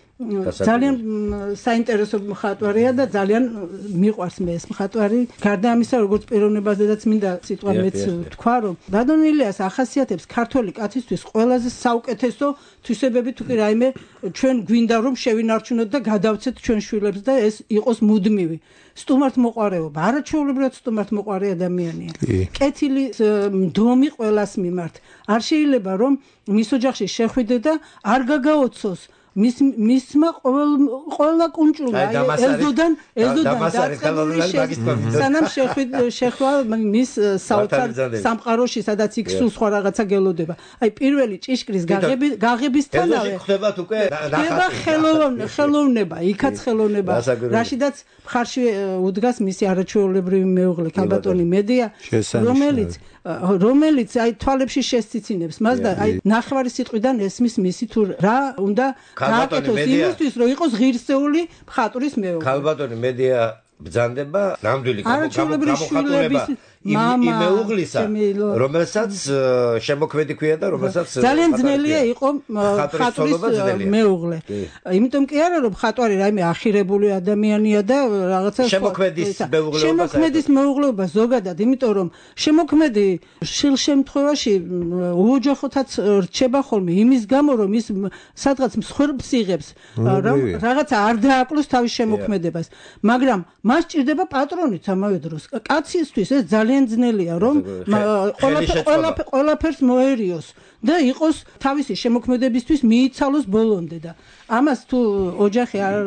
ძალიან საინტერესო მხატვარია და ძალიან მიყვარს მე ეს მხატვარი. გარდა ამისა, როგორც პიროვნებაზედაც მინდა სიტყვა მეც თქვა, რომ ბატონ ილიას ახასიათებს ქართველი კაცისთვის ყველაზე საუკეთესო თვისებები თუ კი რაიმე ჩვენ გვინდა რომ შევინარჩუნოთ და გადავცეთ ჩვენ შვილებს და ეს იყოს მუდმივი. სტუმართმოყვარეობა, არაჩვეულებრივად სტუმართმოყვარე ადამიანია. კეთილი მდომი ყველას მიმართ. არ შეიძლება რომ მის ოჯახში შეხვიდე და არ გაგაოცოს მის მისმა ყველა კუნჭულა ეზოდან ეზოდან სანამ შეხვა მის საოცარ სამყაროში სადაც იქ სულ სხვა რაღაცა გელოდება. აი პირველი ჭიშკრის გაღები გაღებისთანავე ხდებათ უკვე ხდება ხელოვნება, იქაც ხელოვნება. რაშიდაც მხარში უდგას მისი არაჩვეულებრივი მეუღლე ქალბატონი მედია, რომელიც რომელიც აი თვალებში შესციცინებს მას და აი ნახევარი სიტყვიდან ესმის მისი თუ რა უნდა გააკეთოს იმისთვის რომ იყოს ღირსეული მხატვრის მეუღლე. ქალბატონი მედია ბრძანდება ნამდვილი გამოხატულება იმეუღლისა, რომელსაც შემოქმედი ქვია და რომელსაც ძალიან ძნელია იყო მხატვრის მეუღლე. იმიტომ კი არა რომ მხატვარი რაიმე ახირებული ადამიანია და რაღაცა შემოქმედის მეუღლეობა შემოქმედის მეუღლეობა ზოგადად, იმიტომ რომ შემოქმედი შილ შემთხვევაში უოჯახოთაც რჩება ხოლმე იმის გამო რომ ის სადღაც მსხვერპლს იღებს, რაღაცა არ დააკლოს თავის შემოქმედებას, მაგრამ მას ჭირდება პატრონიც ამავე დროს. კაცისთვის ეს ძალიან ძნელია რომ ყველაფერს მოერიოს და იყოს თავისი შემოქმედებისთვის მიიცალოს ბოლომდე და ამას თუ ოჯახი არ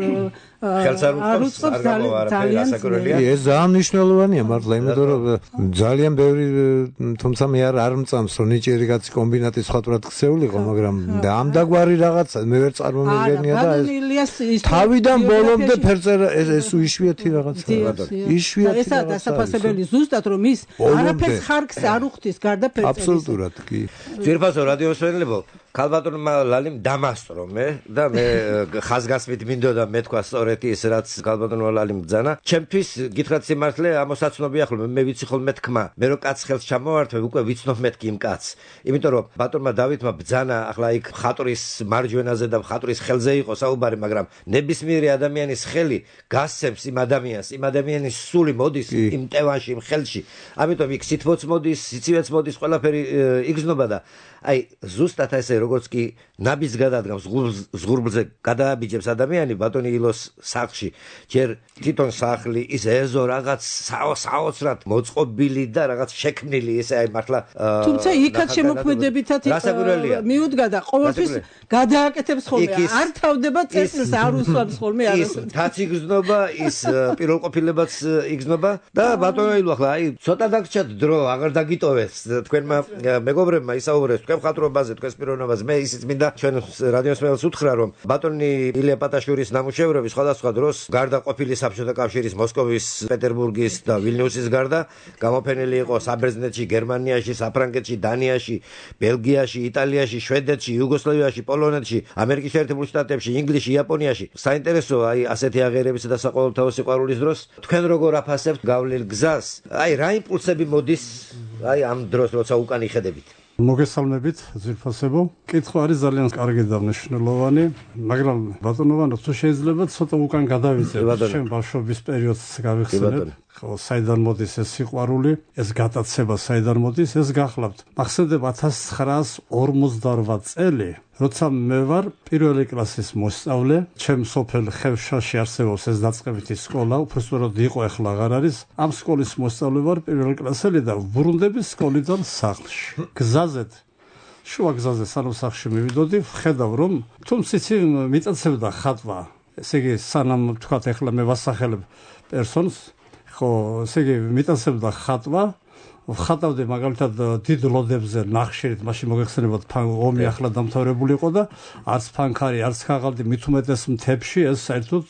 არ უწყობს ძალიან ძნელია. ეს ძალიან მნიშვნელოვანია მართლა, იმიტომ რომ ძალიან ბევრი თუმცა მე არ არ მწამს რომ ნიჭიერი კაცი კომბინატის ხატვრად ქცეულიყო, მაგრამ ამ დაგვარი რაღაცა მე ვერ წარმომედგენია და ეს თავიდან ბოლომდე ფერწერა ეს უიშვიათი რაღაცაა. იშვიათი ესაა დასაფასებელი ზუსტად რომ ის არაფერს ხარკს არ უხდის გარდა ფერწერისა. აბსოლუტურად კი. ძირფასო რადიოსმენელებო, ქალბატონმა ლალიმ დამასწრო მე და მე ხაზგასმით მინდოდა მეთქვა სწორედ ის რაც ქალბატონმა ლალიმ ბძანა. ჩემთვის გითხრათ სიმართლე ამოსაცნობია ხოლმე მე ვიცი ხოლმე თქმა. მე რო კაც ხელს ჩამოვართვებ უკვე ვიცნობ მეთქი იმ კაცს. იმიტომ რომ ბატონმა დავითმა ბძანა ახლა იქ ხატვრის მარჯვენაზე და ხატვრის ხელზე იყო საუბარი, მაგრამ ნებისმიერი ადამიანის ხელი გასცემს იმ ადამიანს, იმ ადამიანის სული მოდის იმ ტევანში, იმ ხელში. ამიტომ იქ სითბოც მოდის, სიცივეც მოდის, ყველაფერი იგზნობა და აი ზუსტად ესე როგორც კი ნაბიჯს გადადგამს ზღურბლზე გადააბიჯებს ადამიანი ბატონი ილოს სახლში, ჯერ თვითონ სახლი ის ეზო რაღაც საოცრად მოწყობილი და რაღაც შექმნილი ესე აი მართლა თუმცა იქაც შემოქმედებითად მიუდგა და ყოველთვის გადააკეთებს ხოლმე არ თავდება წესს არ უსვამს ხოლმე ის თაც იგზნობა ის პირველყოფილებაც იგზნობა და ბატონო ილო ახლა აი ცოტა დაგჭათ დრო აღარ დაგიტოვეს თქვენმა მეგობრებმა ისაუბრეს თქვენ ხატრობაზე თქვენს პიროვნებაზე მე ისიც მინდა ჩვენ რადიოსმენელს უთხრა რომ ბატონი ილია პატაშვილის ნამუშევრები სხვადასხვა დროს გარდა ყოფილი საბჭოთა კავშირის მოსკოვის, პეტერბურგის და ვილნიუსის გარდა გამოფენილი იყო საბერძნეთში, გერმანიაში, საფრანგეთში, დანიაში, ბელგიაში, იტალიაში, შვედეთში, იუგოსლავიაში, პოლონეთში, ამერიკის შეერთებულ შტატებში, ინგლისში, იაპონიაში. საინტერესოა აი ასეთი აღიარებისა და საყოველთაო სიყვარულის დროს თქვენ როგორ აფასებთ გავლილ გზას? აი რა იმპულსები მოდის აი ამ დროს როცა უკან იხედებით? მოგესალმებით ძირფასებო. კითხვა არის ძალიან კარგი და მნიშვნელოვანი, მაგრამ ბატონოვანო თუ შეიძლება ცოტა უკან გადავიწევ. ჩემ ბავშვობის პერიოდს გავიხსენებ. ხო, საიდან მოდის ეს სიყვარული, ეს გატაცება საიდან მოდის, ეს გახლავთ. მახსენდება ათას ცხრაას ორმოცდაორვა წელი, როცა მე ვარ პირველი კლასის მოსწავლე, ჩემ სოფელ ხევშაში არსებობს ეს დაწყებითი სკოლა, უბრალოდ იყო ახლა აღარ არის. ამ სკოლის მოსწავლე ვარ პირველი კლასელი და ვრუნდები სკოლიდან სახლში. გზაზეთ შუა გზაზე სანამ სახლში მივიდოდი, ხედავ რომ თუმციცი მიწაცებდა ხატვა. ესე იგი სანამ თქვათ ახლა მე ვასახელებ პერსონს ხო, ესე იგი მიტაცებდა ხატვა, ხატავდი მაგალითად დიდ ლოდებზე ნახშირით, მაშინ მოგეხსენებათ ომი ახლა დამთავრებული იყო და არც ფანქარი, არც ქაღალდი, მით უმეტეს მთებში ეს საერთოდ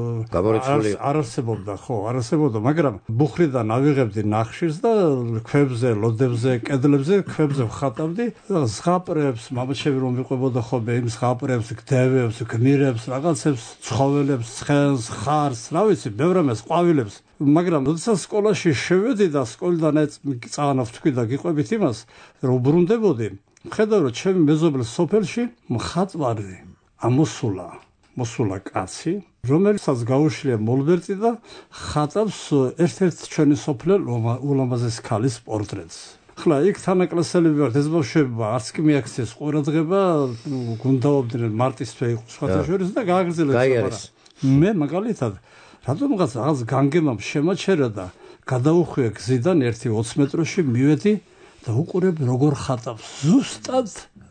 არ არსებობდა, ხო, არ არსებობდა, მაგრამ ბუხრიდან ავიღებდი ნახშირს და ქვებზე, ლოდებზე, კედლებზე, ქვებზე ვხატავდი, ზღაპრებს, მამაჩემი რომ მიყვებოდა ხოლმე იმ ზღაპრებს, გდევებს, გმირებს, რაღაცებს, ცხოველებს, ცხენს, ხარს, რა ვიცი, ბევრ ამას, ყვავილებს. მაგრამ როდესაც სკოლაში შევედი და სკოლიდან წაანავ თქვი და გიყვებით იმას, რომ ბრუნდებოდი, ხედავ რომ ჩემი მეზობლის სოფელში მხატვარი ამოსულა, მოსულა კაცი, რომელსაც გაუშლია მოლბერტი და ხატავს ერთ-ერთ ჩვენი სოფლის ულამაზეს ქალის პორტრეტს. ხლა იქ თანაკლასელები ვართ, ეს ბავშვები არც კი მიაქციეს ყურადღება, გუნდაობდნენ მარტისთვე იყო სხვათა შორის და გააგრძელეს. მე მაგალითად რატომღაც რაღაც განგემამ შემაჩერა და გადაუხვია გზიდან ერთი ოცი მეტროში მივედი და უყურებ როგორ ხატავს. ზუსტად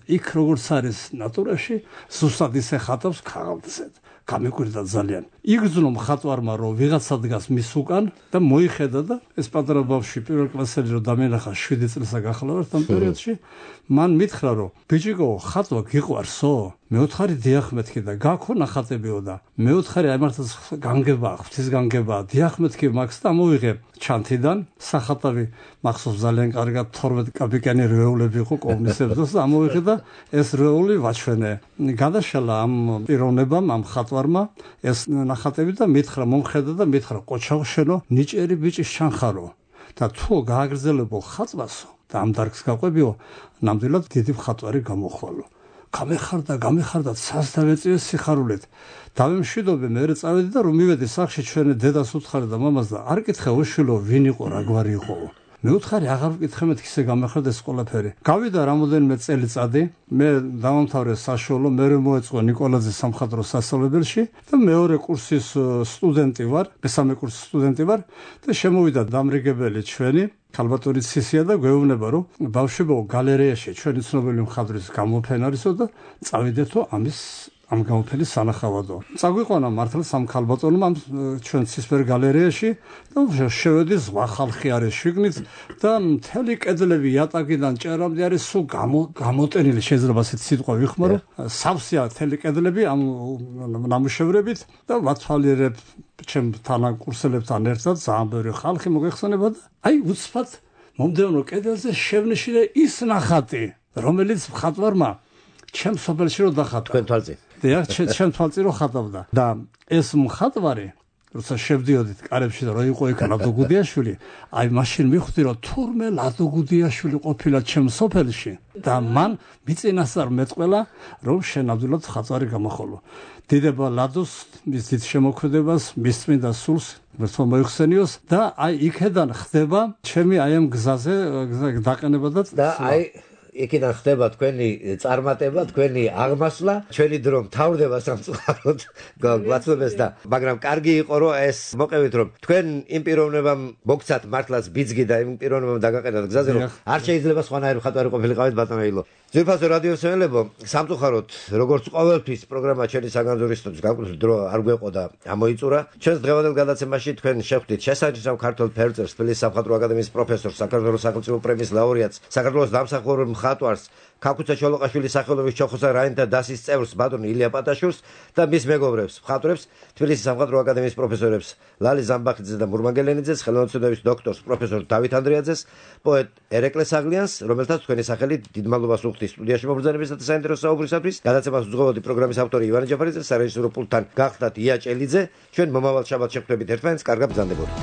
იქ როგორც არის ნატურაში, ზუსტად ისე ხატავს ქაღალდზე. გამიკვირდა ძალიან. იგრძნო მხატვარმა რომ ვიღაცა დგას მის უკან და მოიხედა და ეს პატარა ბავშვი პირველ კლასელი რომ დამენახა შვიდი წელსა გახლავართ ამ პერიოდში, მან მითხრა რომ ბიჭიკო ხატვა გიყვარსო? მეოთხარი დიახ მეთქი და გაქონა ხატებიო და მეოთხარი აი მართლა განგება, ღვთის განგება, დიახ მეთქი მაგს და მოვიღე ჩანთიდან სახატავი მახსოვს ძალიან კარგად თორმეტ კაპიკანი რეულები იყო კომუნისტებს და ამოვიღე და ეს რეული ვაჩვენე. გადაშალა ამ პიროვნებამ, ამ ხატვარმა ეს ნახატები და მითხრა მომხედა და მითხრა ყოჩაო შენო ნიჭიერი ბიჭი შანხარო და თუ გააგრძელებო ხატვასო და ამ დარგს გაყვებიო ნამდვილად დიდი ხატვარი გამოხვალო. გამეხარდა, გამეხარდა, ცას დავეწიე სიხარულით. დავემშვიდობე, მერე წავედი და რომ მივედი სახლში ჩვენი დედას უთხარი და მამას და არ კითხე უშვილო ვინ იყო, რა გვარი იყო. მეუთხარი აღარ ვკითხე მეთქისე გამეხარდა ეს ყველაფერი. გავიდა რამოდენიმე წელიწადი, მე დავამთავრე საშუალო, მერე მოეწყო ნიკოლაძის სამხატვრო სასწავლებელში და მეორე კურსის სტუდენტი ვარ, მესამე კურსის სტუდენტი ვარ და შემოვიდა დამრიგებელი ჩვენი ქალბატონი ცისია და გვეუბნება რომ ბავშვებო გალერეაში ჩვენი ცნობილი მხატვრის გამოფენა არისო და წავიდეთო ამის ამ გამოფენის სანახავადო. წაგვიყვანა მართლა სამ ქალბატონმა ჩვენ ცისფერ გალერეაში და შევედი ზღვა ხალხი არის შიგნით და მთელი კედლები იატაკიდან ჭერამდე არის სულ გამოტენილი შეიძლება ასეთ სიტყვა ვიხმარო. სავსეა მთელი კედლები ამ ნამუშევრებით და ვათვალიერებ ჩემ თანაკურსელებთან ერთად ძალიან ბევრი ხალხი მოგეხსენება და აი უცბად მომდევნო კედელზე შევნიშნე ის ნახატი რომელიც მხატვარმა ჩემ სოფელში რო დახატა თქვენ თვალწინ დიახ ჩემ თვალწინ რო ხატავდა და ეს მხატვარი როცა შევდიოდით კარებში და რო იყო იქ ლადო გუდიაშვილი აი მაშინ მივხვდი რომ თურმე ლადო გუდიაშვილი ყოფილა ჩემ სოფელში და მან მიწინასწარ მეტყველა რომ შენ ნამდვილად ხატვარი გამოხოლო დიდება ლადოს მის დიდ შემოქმედებას მის წმინდა სულს მართლა მოიხსენიოს და აი იქედან ხდება ჩემი აი ამ გზაზე დაყენება და აი იქიდან ხდება თქვენი წარმატება, თქვენი აღმასვლა, ჩვენი დრო მთავრდება სამწუხაროდ გვაცნობეს და მაგრამ კარგი იყო რომ ეს მოყევით რომ თქვენ იმ პიროვნებამ მოგცათ მართლაც ბიძგი და იმ პიროვნებამ დაგაყენათ გზაზე რომ არ შეიძლება სხვანაირი ხატვარი ყოფილიყავით ბატონო ილო. ძვირფასო რადიო მსმენელებო, სამწუხაროდ როგორც ყოველთვის პროგრამა ჩვენი საგანძურისტობის განკუთვნილ დრო არ გვეყოდა ამოიწურა. ჩვენს დღევანდელ გადაცემაში თქვენ შეხვდით შესანიშნავ ქართულ ფერწერს, თბილისის სამხატვრო აკადემიის პროფესორს, საქართველოს სახელმწიფო პრემიის ლაურეატს, საქართველოს დამსახურებელ მხატვარს, ქაქუცა ჩოლოყაშვილის სახელობის ჩოხოსა რაინთა დასის წევრს ბატონ ილია პატაშურს და მის მეგობრებს, მხატვრებს, თბილისის სამხატვრო აკადემიის პროფესორებს ლალი ზამბახიძეს და მურმანგელენიძეს, ხელოვნებების დოქტორს პროფესორ დავით ანდრიაძეს, პოეტ ერეკლე საღლიანს, რომელთაც თქვენი სახელით დიდ მადლობას უხდით სტუდიაში მობრძანებისა და საინტერესო საუბრისათვის. გადაცემას უძღვებოდი პროგრამის ავტორი ივანე ჯაფარიძე, სარეჟისორო პულტთან გახლდათ ია ჭელიძე. ჩვენ მომავალ შაბათს შეხვდებით ერთმანეთს, კარგად ბრძანდებოდით.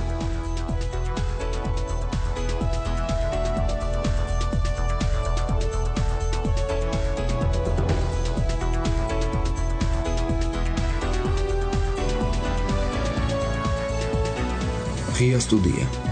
ღია სტუდია